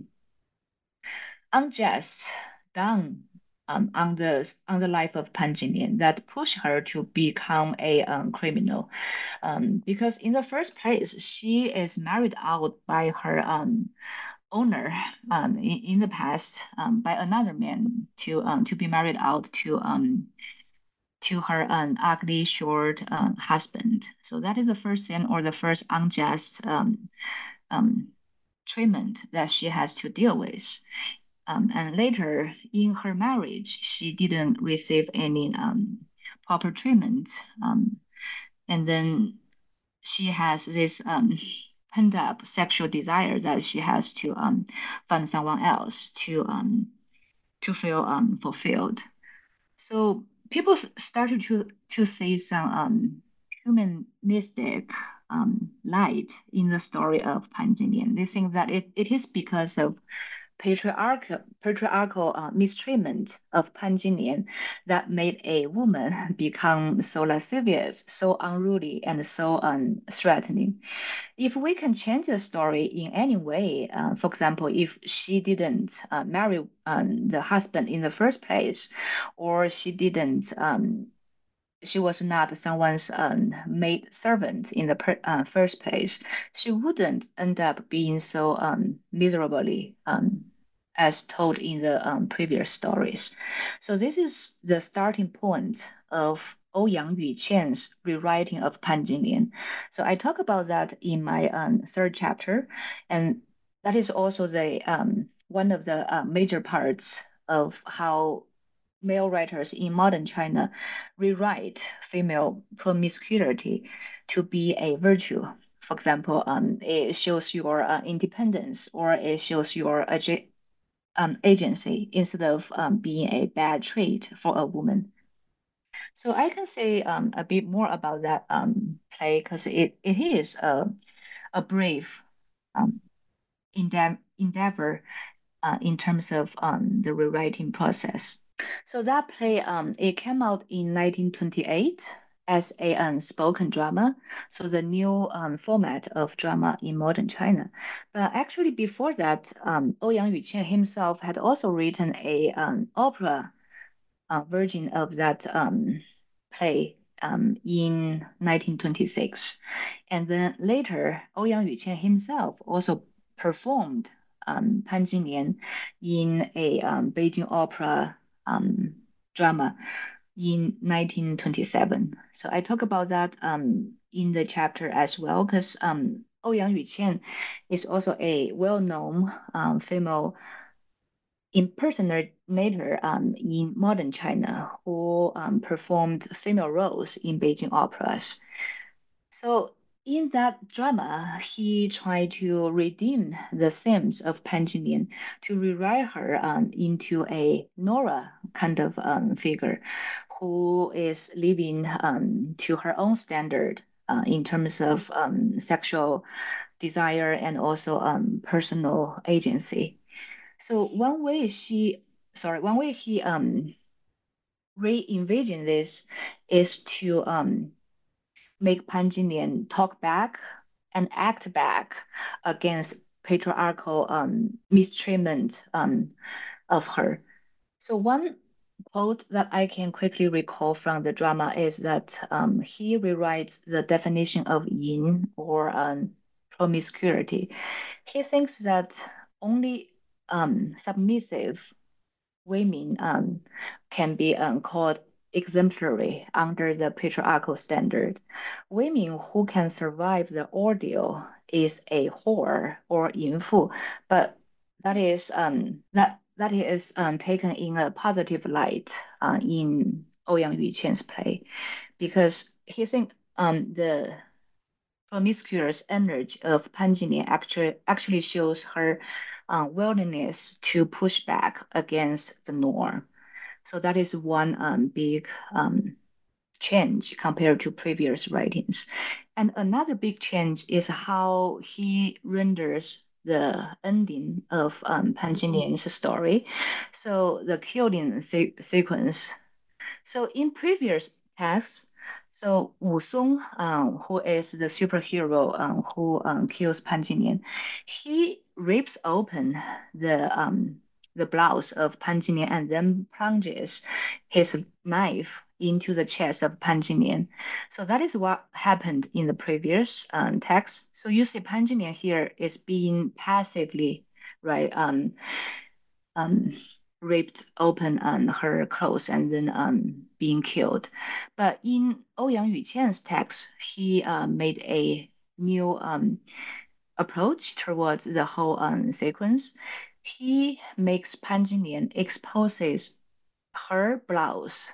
[SPEAKER 6] unjust done um, on the on the life of Pan Jinlian that pushed her to become a um, criminal. Um, because in the first place, she is married out by her um, owner um, in, in the past um, by another man to um, to be married out to um, to her um, ugly short uh, husband. So that is the first thing or the first unjust um, um, treatment that she has to deal with. Um, and later in her marriage, she didn't receive any um, proper treatment. Um, and then she has this um, pent up sexual desire that she has to um, find someone else to um, to feel um, fulfilled. So people started to to see some um, humanistic um, light in the story of Pan Jinlian. They think that it, it is because of patriarchal patriarchal uh, mistreatment of Pan Jinlian that made a woman become so lascivious, so unruly, and so unthreatening. If we can change the story in any way, uh, for example, if she didn't uh, marry um, the husband in the first place, or she didn't um, she was not someone's um, maid servant in the per, uh, first place, she wouldn't end up being so um, miserably um, as told in the um, previous stories. So this is the starting point of Ouyang Yuqian's rewriting of Pan Jinlian. So I talk about that in my um, third chapter, and that is also the um, one of the uh, major parts of how male writers in modern China rewrite female promiscuity to be a virtue. For example, um, it shows your uh, independence, or it shows your ag- um, agency instead of um, being a bad trait for a woman. So I can say um, a bit more about that um, play because it, it is a, a brave um, endeav- endeavor uh, in terms of um, the rewriting process. So that play um, it came out in nineteen twenty-eight as a unspoken drama, so the new um, format of drama in modern China. But actually, before that, um, Ouyang Yuqian himself had also written a um, opera uh, version of that um, play um, in nineteen twenty-six. And then later, Ouyang Yuqian himself also performed um, Pan Jinlian in a um, Beijing opera um, drama in nineteen twenty-seven. So I talk about that um, in the chapter as well, because um, Ouyang Yuqian is also a well-known um, female impersonator um, in modern China who um, performed female roles in Beijing operas. So in that drama, he tried to redeem the themes of Pan Jinlian to rewrite her um, into a Nora kind of um, figure who is living um, to her own standard uh, in terms of um, sexual desire and also um, personal agency. So one way she, sorry, one way he um re-envisioned this is to um make Pan Jinlian talk back and act back against patriarchal um mistreatment um of her. So one quote that I can quickly recall from the drama is that um, he rewrites the definition of yin or um, promiscuity. He thinks that only um, submissive women um, can be um, called exemplary under the patriarchal standard. Women who can survive the ordeal is a whore or yinfu, but that is um, that that is um, taken in a positive light uh, in Ouyang Yuqian's play, because he thinks um, the promiscuous energy of Pan Jinlian actually actually shows her uh, willingness to push back against the norm. So that is one um, big um, change compared to previous writings. And another big change is how he renders the ending of um, Pan Jinlian's story. So the killing se- sequence. So in previous texts, so Wu Song, um, who is the superhero um, who um, kills Pan Jinlian, he rips open the um, the blouse of Pan Jinlian and then plunges his knife into the chest of Pan Jinlian. So that is what happened in the previous um, text. So you see Pan Jinlian here is being passively, right, um, um, ripped open on her clothes and then um, being killed. But in Ouyang Yuqian's text, he uh, made a new um, approach towards the whole um, sequence. He makes Pan Jinlian exposes her blouse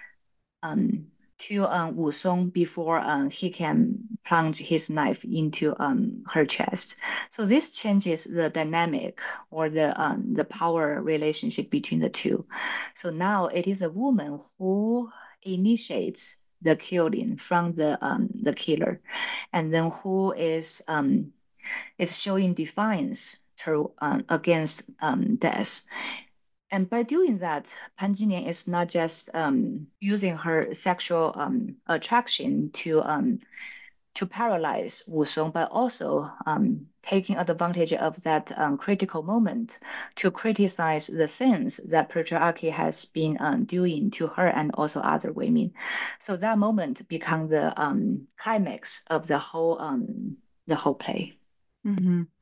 [SPEAKER 6] um, to um, Wu Song before um, he can plunge his knife into um, her chest. So this changes the dynamic or the um, the power relationship between the two. So now it is a woman who initiates the killing from the um, the killer, and then who is um, is showing defiance to, um, against um, death. And by doing that, Pan Jinlian is not just um, using her sexual um, attraction to um, to paralyze Wu Song, but also um, taking advantage of that um, critical moment to criticize the things that patriarchy has been um, doing to her and also other women. So that moment become the um, climax of the whole um, the whole play.
[SPEAKER 5] Mm-hmm.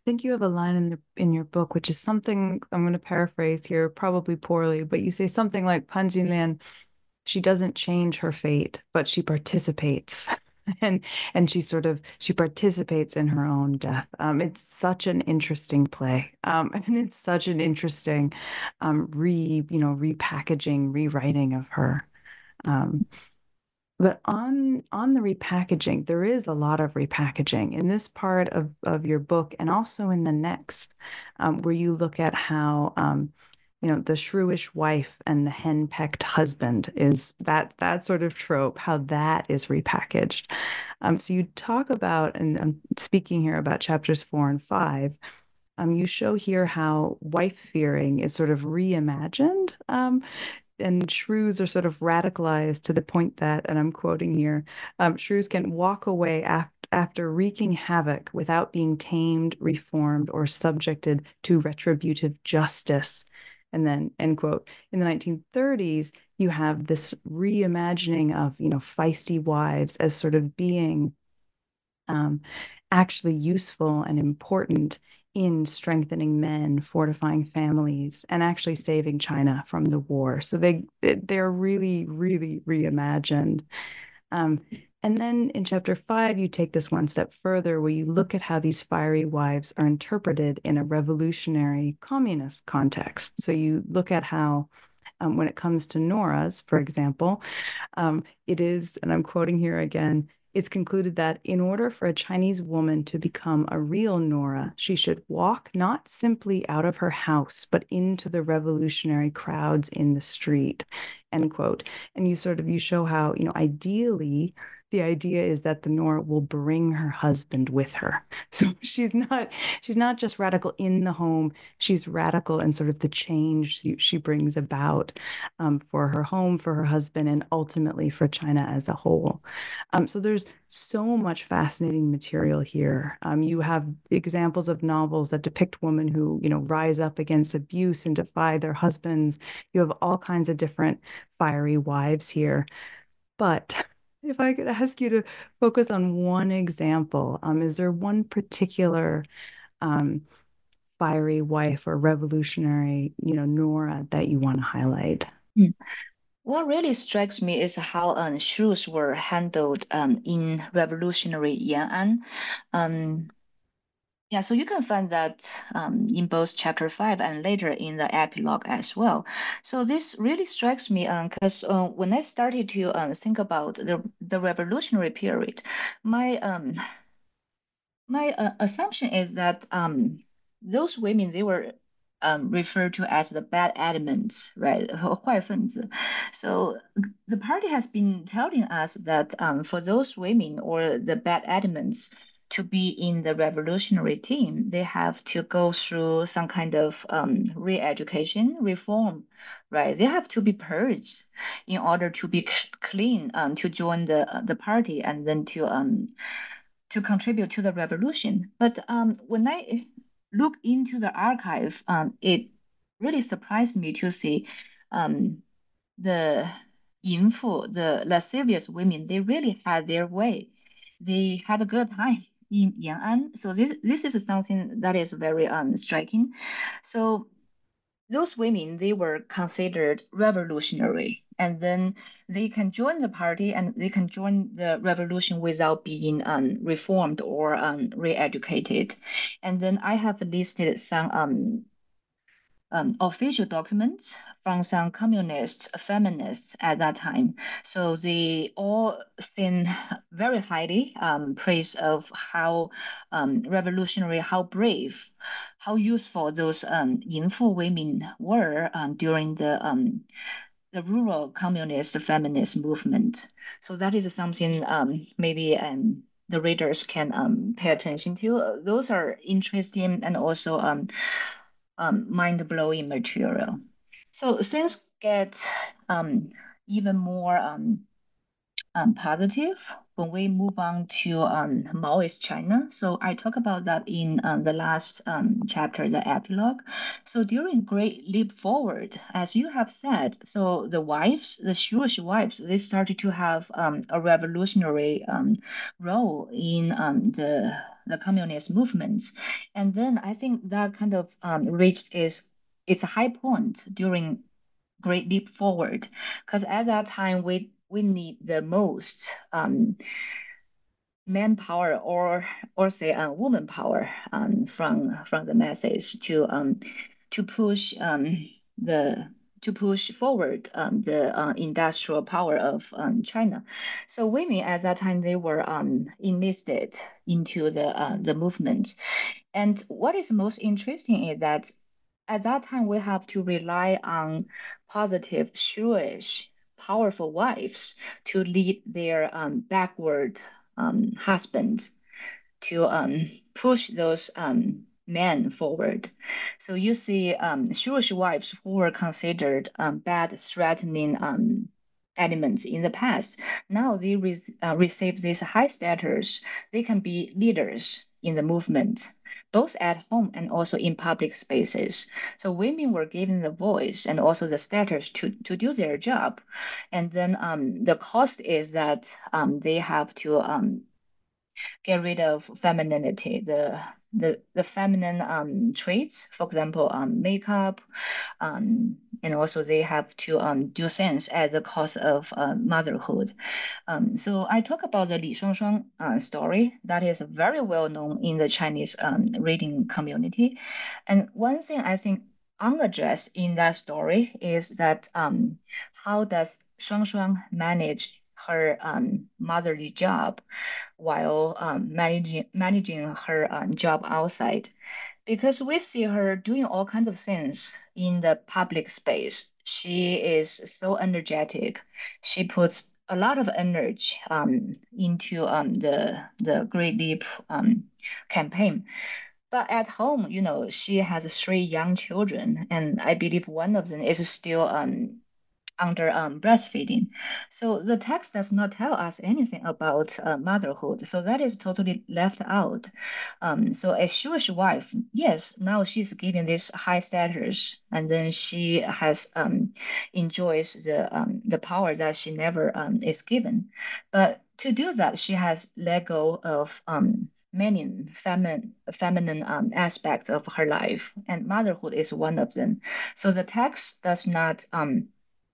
[SPEAKER 5] think you have a line in the in your book, which is something I'm going to paraphrase here, probably poorly, but you say something like Pan Jinlian, she doesn't change her fate, but she participates. And and she sort of she participates in her own death. Um, it's such an interesting play, um, and it's such an interesting um, re you know repackaging, rewriting of her. Um, but on on the repackaging, there is a lot of repackaging in this part of of your book, and also in the next, um, where you look at how um, you know the shrewish wife and the hen-pecked husband is that that sort of trope, how that is repackaged. Um, so you talk about, and I'm speaking here about chapters four and five. Um, you show here how wife fearing is sort of reimagined. Um, and shrews are sort of radicalized to the point that, and I'm quoting here, um, shrews can walk away after after wreaking havoc without being tamed, reformed, or subjected to retributive justice. And then, end quote. In the nineteen thirties, you have this reimagining of, you know, feisty wives as sort of being um, actually useful and important in strengthening men, fortifying families, and actually saving China from the war. So they they're really, really reimagined. Um, and then in chapter five, you take this one step further, where you look at how these fiery wives are interpreted in a revolutionary communist context. So you look at how, um, when it comes to Nora's, for example, um, it is, and I'm quoting here again, it's concluded that in order for a Chinese woman to become a real Nora, she should walk not simply out of her house, but into the revolutionary crowds in the street, end quote. And you sort of, you show how, you know, ideally, the idea is that the Nora will bring her husband with her. So she's not, she's not just radical in the home, she's radical in sort of the change she, she brings about um, for her home, for her husband, and ultimately for China as a whole. Um, so there's so much fascinating material here. Um, you have examples of novels that depict women who, you know, rise up against abuse and defy their husbands. You have all kinds of different fiery wives here. But if I could ask you to focus on one example, um, is there one particular um, fiery wife or revolutionary, you know, Nora that you want to highlight?
[SPEAKER 6] Mm. What really strikes me is how um, shrews were handled um, in revolutionary Yan'an. Um, yeah, so you can find that um, in both chapter five and later in the epilogue as well. So this really strikes me because uh, when I started to uh, think about the the revolutionary period, my um my uh, assumption is that um those women they were um, referred to as the bad elements, right? 坏分子. So the party has been telling us that um, for those women or the bad elements to be in the revolutionary team, they have to go through some kind of um, re-education, reform, right? They have to be purged in order to be clean, um, to join the the party and then to um to contribute to the revolution. But um, when I look into the archive, um, it really surprised me to see um, the Yinfu, the lascivious women, they really had their way. They had a good time in Yan'an. So this this is something that is very um, striking. So those women, they were considered revolutionary, and then they can join the party and they can join the revolution without being um, reformed or um, re-educated. And then I have listed some um, um, official documents from some communist feminists at that time. So they all sing very highly um, praise of how um, revolutionary, how brave, how useful those um, Yinfu women were um, during the um, the rural communist feminist movement. So that is something um, maybe um, the readers can um, pay attention to. Uh, Those are interesting and also um, um, mind-blowing material. So things get um, even more um, um, positive when we move on to um, Maoist China. So I talk about that in um, the last um, chapter, the epilogue. So during Great Leap Forward, as you have said, so the wives, the Jewish wives, they started to have um, a revolutionary um, role in um, the the communist movements. And then I think that kind of um, reached its its high point during Great Leap Forward, because at that time we we need the most um, manpower or or say uh, woman power um, from from the masses to um, to push um, the to push forward um, the uh, industrial power of um, China. So women at that time they were um, enlisted into the uh, the movement. And what is most interesting is that at that time we have to rely on positive, shrewish, powerful wives to lead their um, backward um, husbands to um, push those um, men forward. So you see um, shrewish wives who were considered um, bad, threatening um, elements in the past. Now they re- uh, receive this high status. They can be leaders in the movement, both at home and also in public spaces. So women were given the voice and also the status to, to do their job. And then um, the cost is that um, they have to um, get rid of femininity, the the the feminine um, traits, for example, um, makeup, um, and also they have to um, do things at the cost of uh, motherhood. Um, so I talk about the Li Shuangshuang uh, story that is very well known in the Chinese um, reading community. And one thing I think unaddressed in that story is that um, how does Shuangshuang manage her um, motherly job while um, managing managing her um, job outside, because we see her doing all kinds of things in the public space. She is so energetic. She puts a lot of energy um, into um, the the Great Leap um, campaign. But at home, you know, she has three young children, and I believe one of them is still um, under um, breastfeeding. So the text does not tell us anything about uh, motherhood. So that is totally left out. Um, so a Jewish wife, yes, now she's given this high status, and then she has um, enjoys the um, the power that she never um, is given. But to do that, she has let go of um, many feminine feminine um, aspects of her life, and motherhood is one of them. So the text does not um,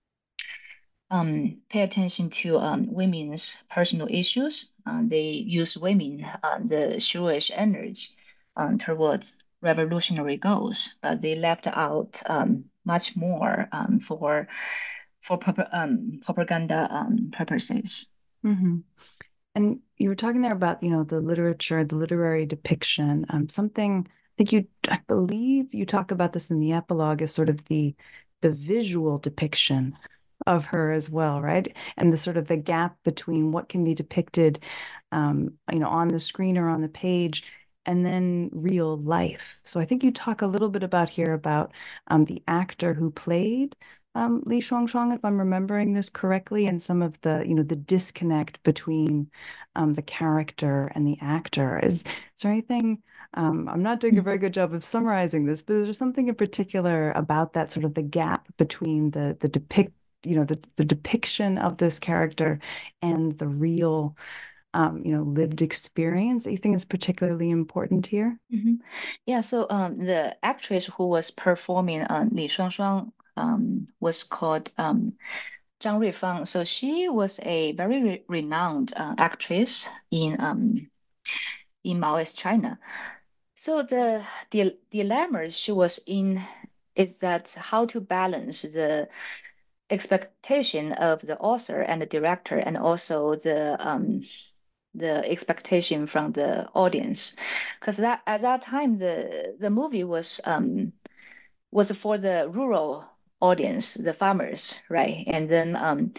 [SPEAKER 6] um, pay attention to um, women's personal issues. Um, they use women, uh, the Jewish energy um, towards revolutionary goals, but they left out um, much more um, for for proper, um, propaganda um, purposes.
[SPEAKER 5] Mm-hmm. And you were talking there about, you know, the literature, the literary depiction. Um, something I think you, I believe you talk about this in the epilogue as sort of the the visual depiction of her as well, right? And the sort of the gap between what can be depicted, um, you know, on the screen or on the page, and then real life. So I think you talk a little bit about here about um, the actor who played um, Li Shuangshuang, if I'm remembering this correctly, and some of the, you know, the disconnect between um, the character and the actor. Is, is there anything? Um, I'm not doing a very good job of summarizing this, but is there something in particular about that sort of the gap between the the depict, you know, the the depiction of this character and the real, um, you know, lived experience that you think is particularly important here?
[SPEAKER 6] Mm-hmm. Yeah, so um, the actress who was performing on Li Shuangshuang um, was called um, Zhang Ruifang. So she was a very re renowned uh, actress in um, in Maoist China. So the, the dilemma she was in is that how to balance the expectation of the author and the director, and also the um, the expectation from the audience, because that at that time the the movie was um, was for the rural audience, the farmers, right? And then um,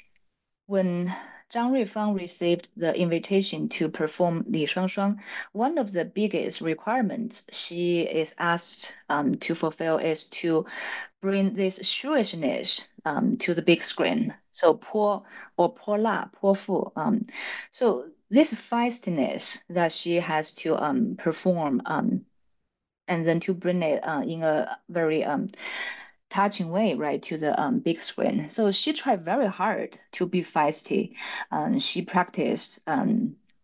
[SPEAKER 6] when Zhang Ruifang received the invitation to perform Li Shuangshuang, one of the biggest requirements she is asked um, to fulfill is to bring this Jewishness um, to the big screen. So po or po la, po fu. Um, so this feistiness that she has to um, perform um, and then to bring it uh, in a very um, touching way, right, to the um, big screen. So she tried very hard to be feisty. Um, she practiced um,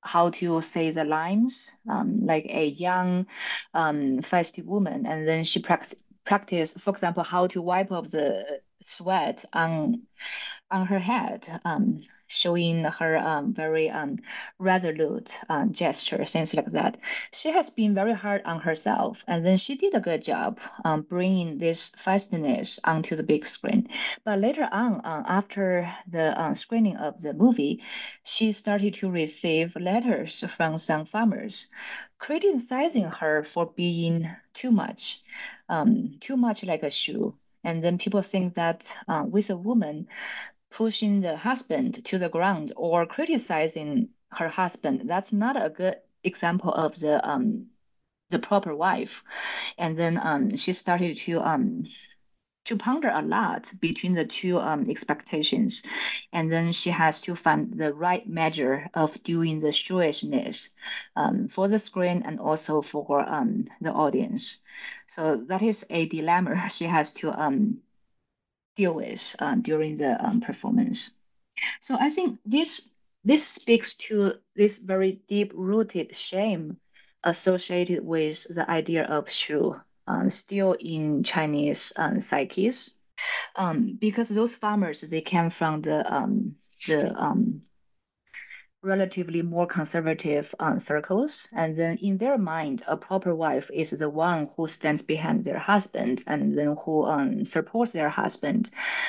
[SPEAKER 6] how to say the lines, um, like a young, um, feisty woman, and then she practice practice, for example, how to wipe off the sweat on on her head, um, showing her um, very um, resolute um, gesture, things like that. She has been very hard on herself, and then she did a good job um, bringing this feistiness onto the big screen. But later on, uh, after the uh, screening of the movie, she started to receive letters from some farmers criticizing her for being too much, um, too much like a shoe. And then people think that uh, with a woman pushing the husband to the ground or criticizing her husband, that's not a good example of the um the proper wife. And then um she started to um to ponder a lot between the two um, expectations. And then she has to find the right measure of doing the showishness um, for the screen and also for um, the audience. So that is a dilemma she has to um, deal with uh, during the um, performance. So I think this this speaks to this very deep-rooted shame associated with the idea of shu, uh, still in Chinese um, psyches, um, because those farmers they came from the um, the um, relatively more conservative um, circles. And then in their mind, a proper wife is the one who stands behind their husband and then who um, supports their husband.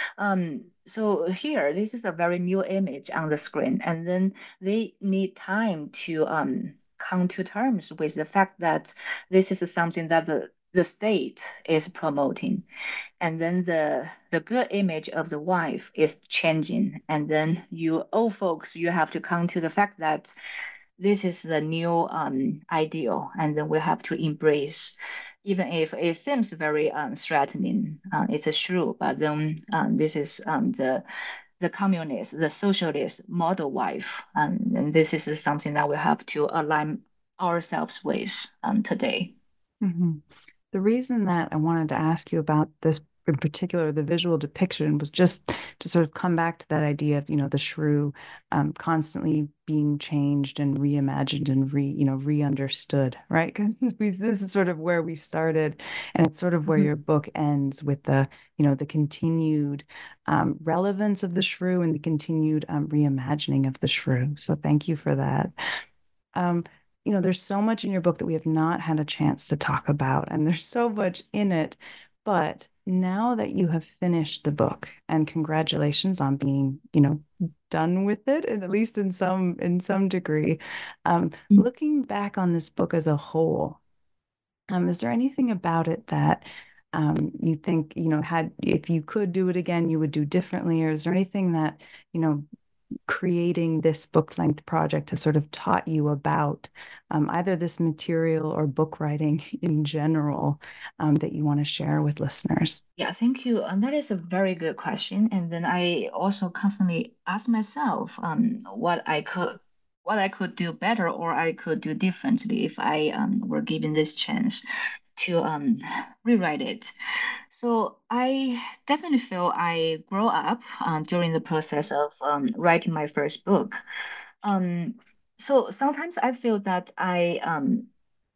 [SPEAKER 6] Um, so here, this is a very new image on the screen. And then they need time to um, come to terms with the fact that this is something that the, the state is promoting, and then the the good image of the wife is changing, and then you old folks you have to come to the fact that this is the new um, ideal, and then we have to embrace, even if it seems very um, threatening. Uh, it's a true, but then um, this is um, the the communist, the socialist model wife, um, and this is something that we have to align ourselves with um, today.
[SPEAKER 5] Mm-hmm. The reason that I wanted to ask you about this in particular, the visual depiction, was just to sort of come back to that idea of, you know, the shrew um, constantly being changed and reimagined and re, you know, re-understood, right? Because this is sort of where we started, and it's sort of where
[SPEAKER 6] Mhm.
[SPEAKER 5] your book ends with the, you know, the continued um, relevance of the shrew and the continued um, reimagining of the shrew. So thank you for that. Um, you know, there's so much in your book that we have not had a chance to talk about, and there's so much in it. But now that you have finished the book, and congratulations on being, you know, done with it, and at least in some in some degree, um, looking back on this book as a whole, um, is there anything about it that um, you think, you know, had if you could do it again, you would do differently, or is there anything that, you know, creating this book length project has sort of taught you about um, either this material or book writing in general um, that you want to share with listeners?
[SPEAKER 6] Yeah, thank you. And that is a very good question. And then I also constantly ask myself um, what I could what I could do better or I could do differently if I um, were given this chance to um, rewrite it. So I definitely feel I grow up um, during the process of um, writing my first book. Um, so sometimes I feel that I um,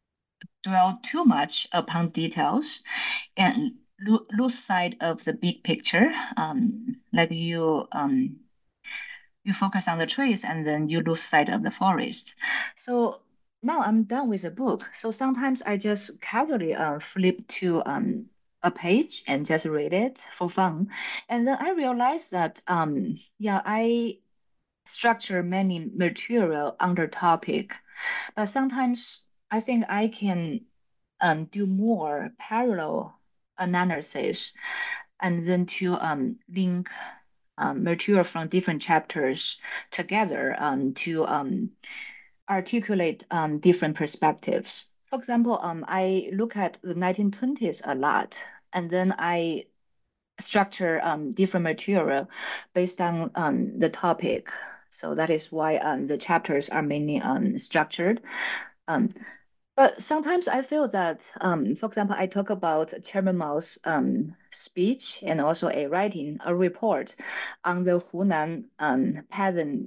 [SPEAKER 6] dwell too much upon details and lo- lose sight of the big picture. Um, like you um, you focus on the trees and then you lose sight of the forest. So now I'm done with the book. So sometimes I just casually uh, flip to um, a page and just read it for fun. And then I realized that um, yeah, I structure many material under topic, but sometimes I think I can um, do more parallel analysis and then to um, link um, material from different chapters together um, to um, articulate um, different perspectives. For example, um, I look at the nineteen twenties a lot, and then I structure um, different material based on um, the topic. So that is why um, the chapters are mainly um, structured. Um, but sometimes I feel that, um, for example, I talk about Chairman Mao's um, speech and also a writing, a report on the Hunan um, peasant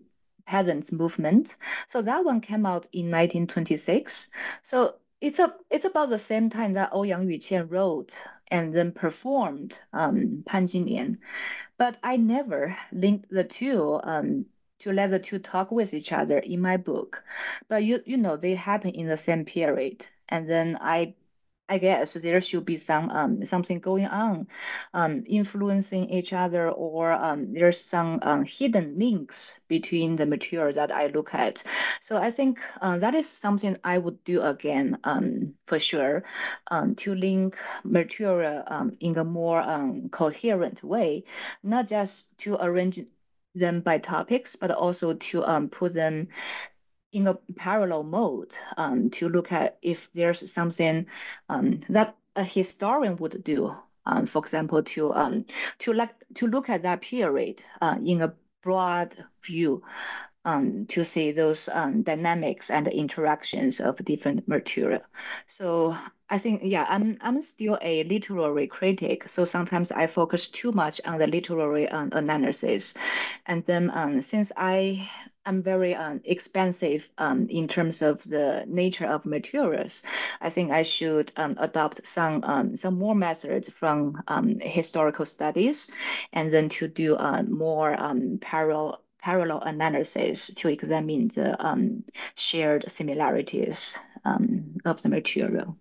[SPEAKER 6] peasants movement. So that one came out in nineteen twenty-six. So it's a it's about the same time that Ouyang Yuqian wrote and then performed um, Pan Jingnian. But I never linked the two um, to let the two talk with each other in my book. But you you know they happen in the same period, and then I I guess there should be some um, something going on, um, influencing each other, or um, there's some um, hidden links between the material that I look at. So I think uh, that is something I would do again, um, for sure, um, to link material um, in a more um, coherent way, not just to arrange them by topics, but also to um, put them in a parallel mode, um, to look at if there's something um, that a historian would do. Um, for example, to um, to like to look at that period uh, in a broad view, um, to see those um, dynamics and interactions of different material. So I think, yeah, I'm I'm still a literary critic. So sometimes I focus too much on the literary um, analysis, and then um, since I am very um, expensive um, in terms of the nature of materials, I think I should um, adopt some um, some more methods from um, historical studies, and then to do uh, more um, parallel parallel analysis to examine the um, shared similarities um, of the material.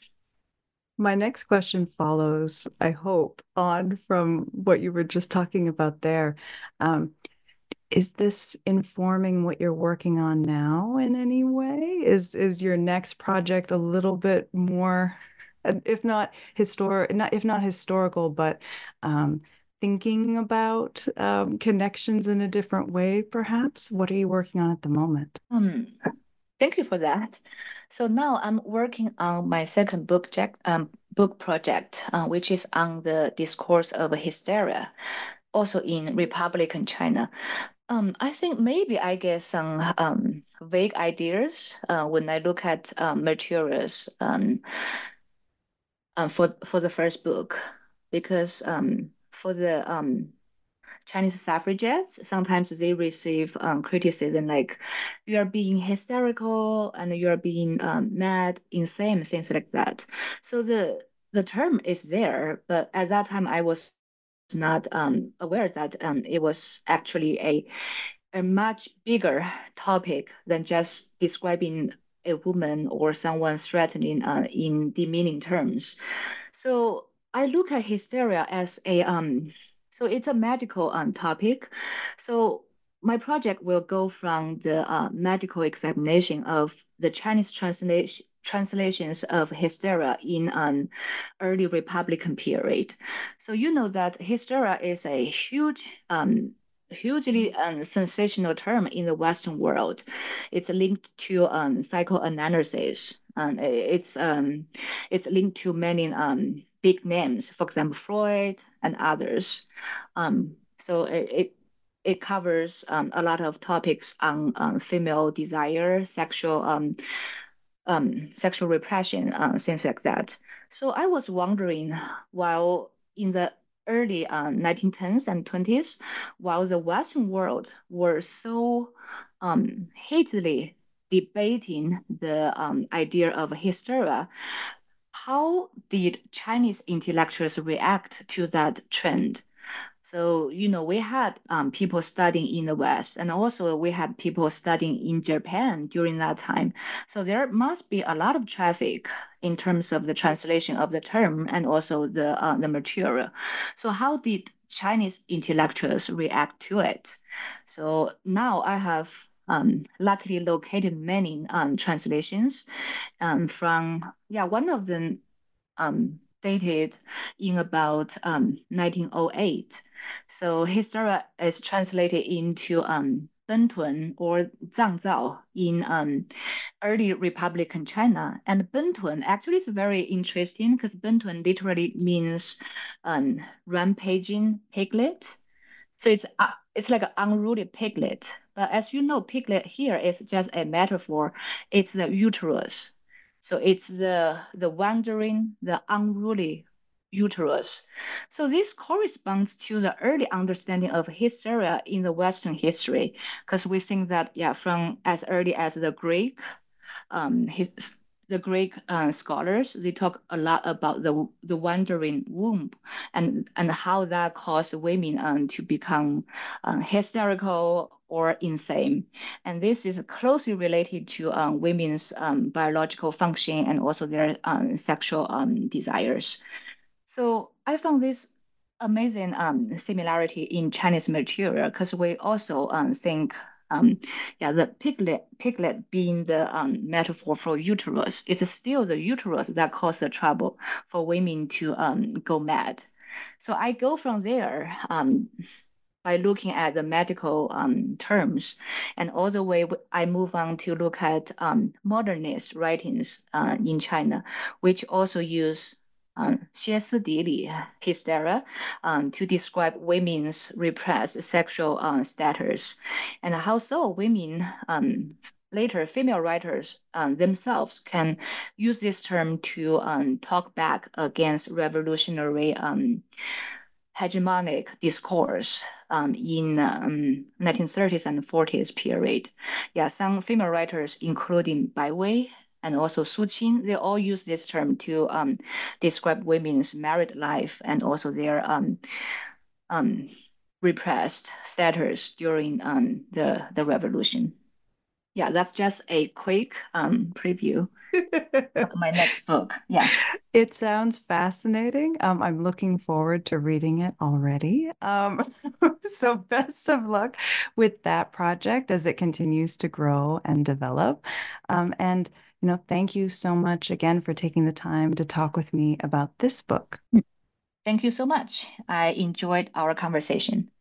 [SPEAKER 5] My next question follows, I hope, on from what you were just talking about there. Um, is this informing what you're working on now in any way? Is is your next project a little bit more, if not historic, not if not historical, but um, thinking about um, connections in a different way, perhaps? What are you working on at the moment?
[SPEAKER 6] Um, thank you for that. So now I'm working on my second book, um, book project, uh, which is on the discourse of hysteria, also in Republican China. Um, I think maybe I get some um, vague ideas uh, when I look at um, materials um, um, for for the first book, because um, for the um, Chinese suffragettes, sometimes they receive um, criticism like you are being hysterical and you are being um, mad, insane, things like that. So the the term is there, but at that time I was not um, aware that um, it was actually a a much bigger topic than just describing a woman or someone threatening uh, in demeaning terms. So I look at hysteria as a um, so it's a medical um, topic. So my project will go from the uh, medical examination of the Chinese translation translations of hysteria in an early Republican period. So you know that hysteria is a huge um, hugely um, sensational term in the Western world. It's linked to um, psychoanalysis. And it's um, it's linked to many um, big names, for example, Freud and others. Um, so it, it it covers um, a lot of topics on um, female desire, sexual um, um, sexual repression, uh, things like that. So I was wondering, while in the early uh, nineteen tens and twenties, while the Western world were so um, heatedly debating the um, idea of hysteria, how did Chinese intellectuals react to that trend? So, you know, we had um, people studying in the West, and also we had people studying in Japan during that time. So there must be a lot of traffic in terms of the translation of the term and also the uh, the material. So how did Chinese intellectuals react to it? So now I have um, luckily located many um, translations um, from, yeah, one of them um, dated in about um, nineteen oh eight. So hysteria is translated into um, Bentun or Zangzao in um, early Republican China. And Bentun actually is very interesting because Bentun literally means um, rampaging piglet. So it's uh, it's like an unruly piglet. But as you know, piglet here is just a metaphor. It's the uterus. So it's the the wandering, the unruly uterus. So this corresponds to the early understanding of hysteria in the Western history, because we think that, yeah, from as early as the Greek, um, his, the Greek uh, scholars, they talk a lot about the the wandering womb and and how that caused women um, to become uh, hysterical or insane. And this is closely related to um, women's um, biological function and also their um, sexual um, desires. So I found this amazing um, similarity in Chinese material because we also um, think, um, yeah, the piglet, piglet being the um, metaphor for uterus, it's still the uterus that causes the trouble for women to um, go mad. So I go from there um, by looking at the medical um, terms, and all the way I move on to look at um, modernist writings uh, in China, which also use um, 歇斯底里 hysteria um, to describe women's repressed sexual uh, status, and how so women um, later female writers um, themselves can use this term to um, talk back against revolutionary um, hegemonic discourse um, in um, nineteen thirties and forties period. Yeah, some female writers, including Bai Wei and also Su Qin, they all use this term to um, describe women's married life and also their um, um, repressed status during um, the, the revolution. Yeah, that's just a quick um, preview of my next book. Yeah.
[SPEAKER 5] It sounds fascinating. Um, I'm looking forward to reading it already. Um, so best of luck with that project as it continues to grow and develop. Um, and, you know, thank you so much again for taking the time to talk with me about this book.
[SPEAKER 6] Thank you so much. I enjoyed our conversation.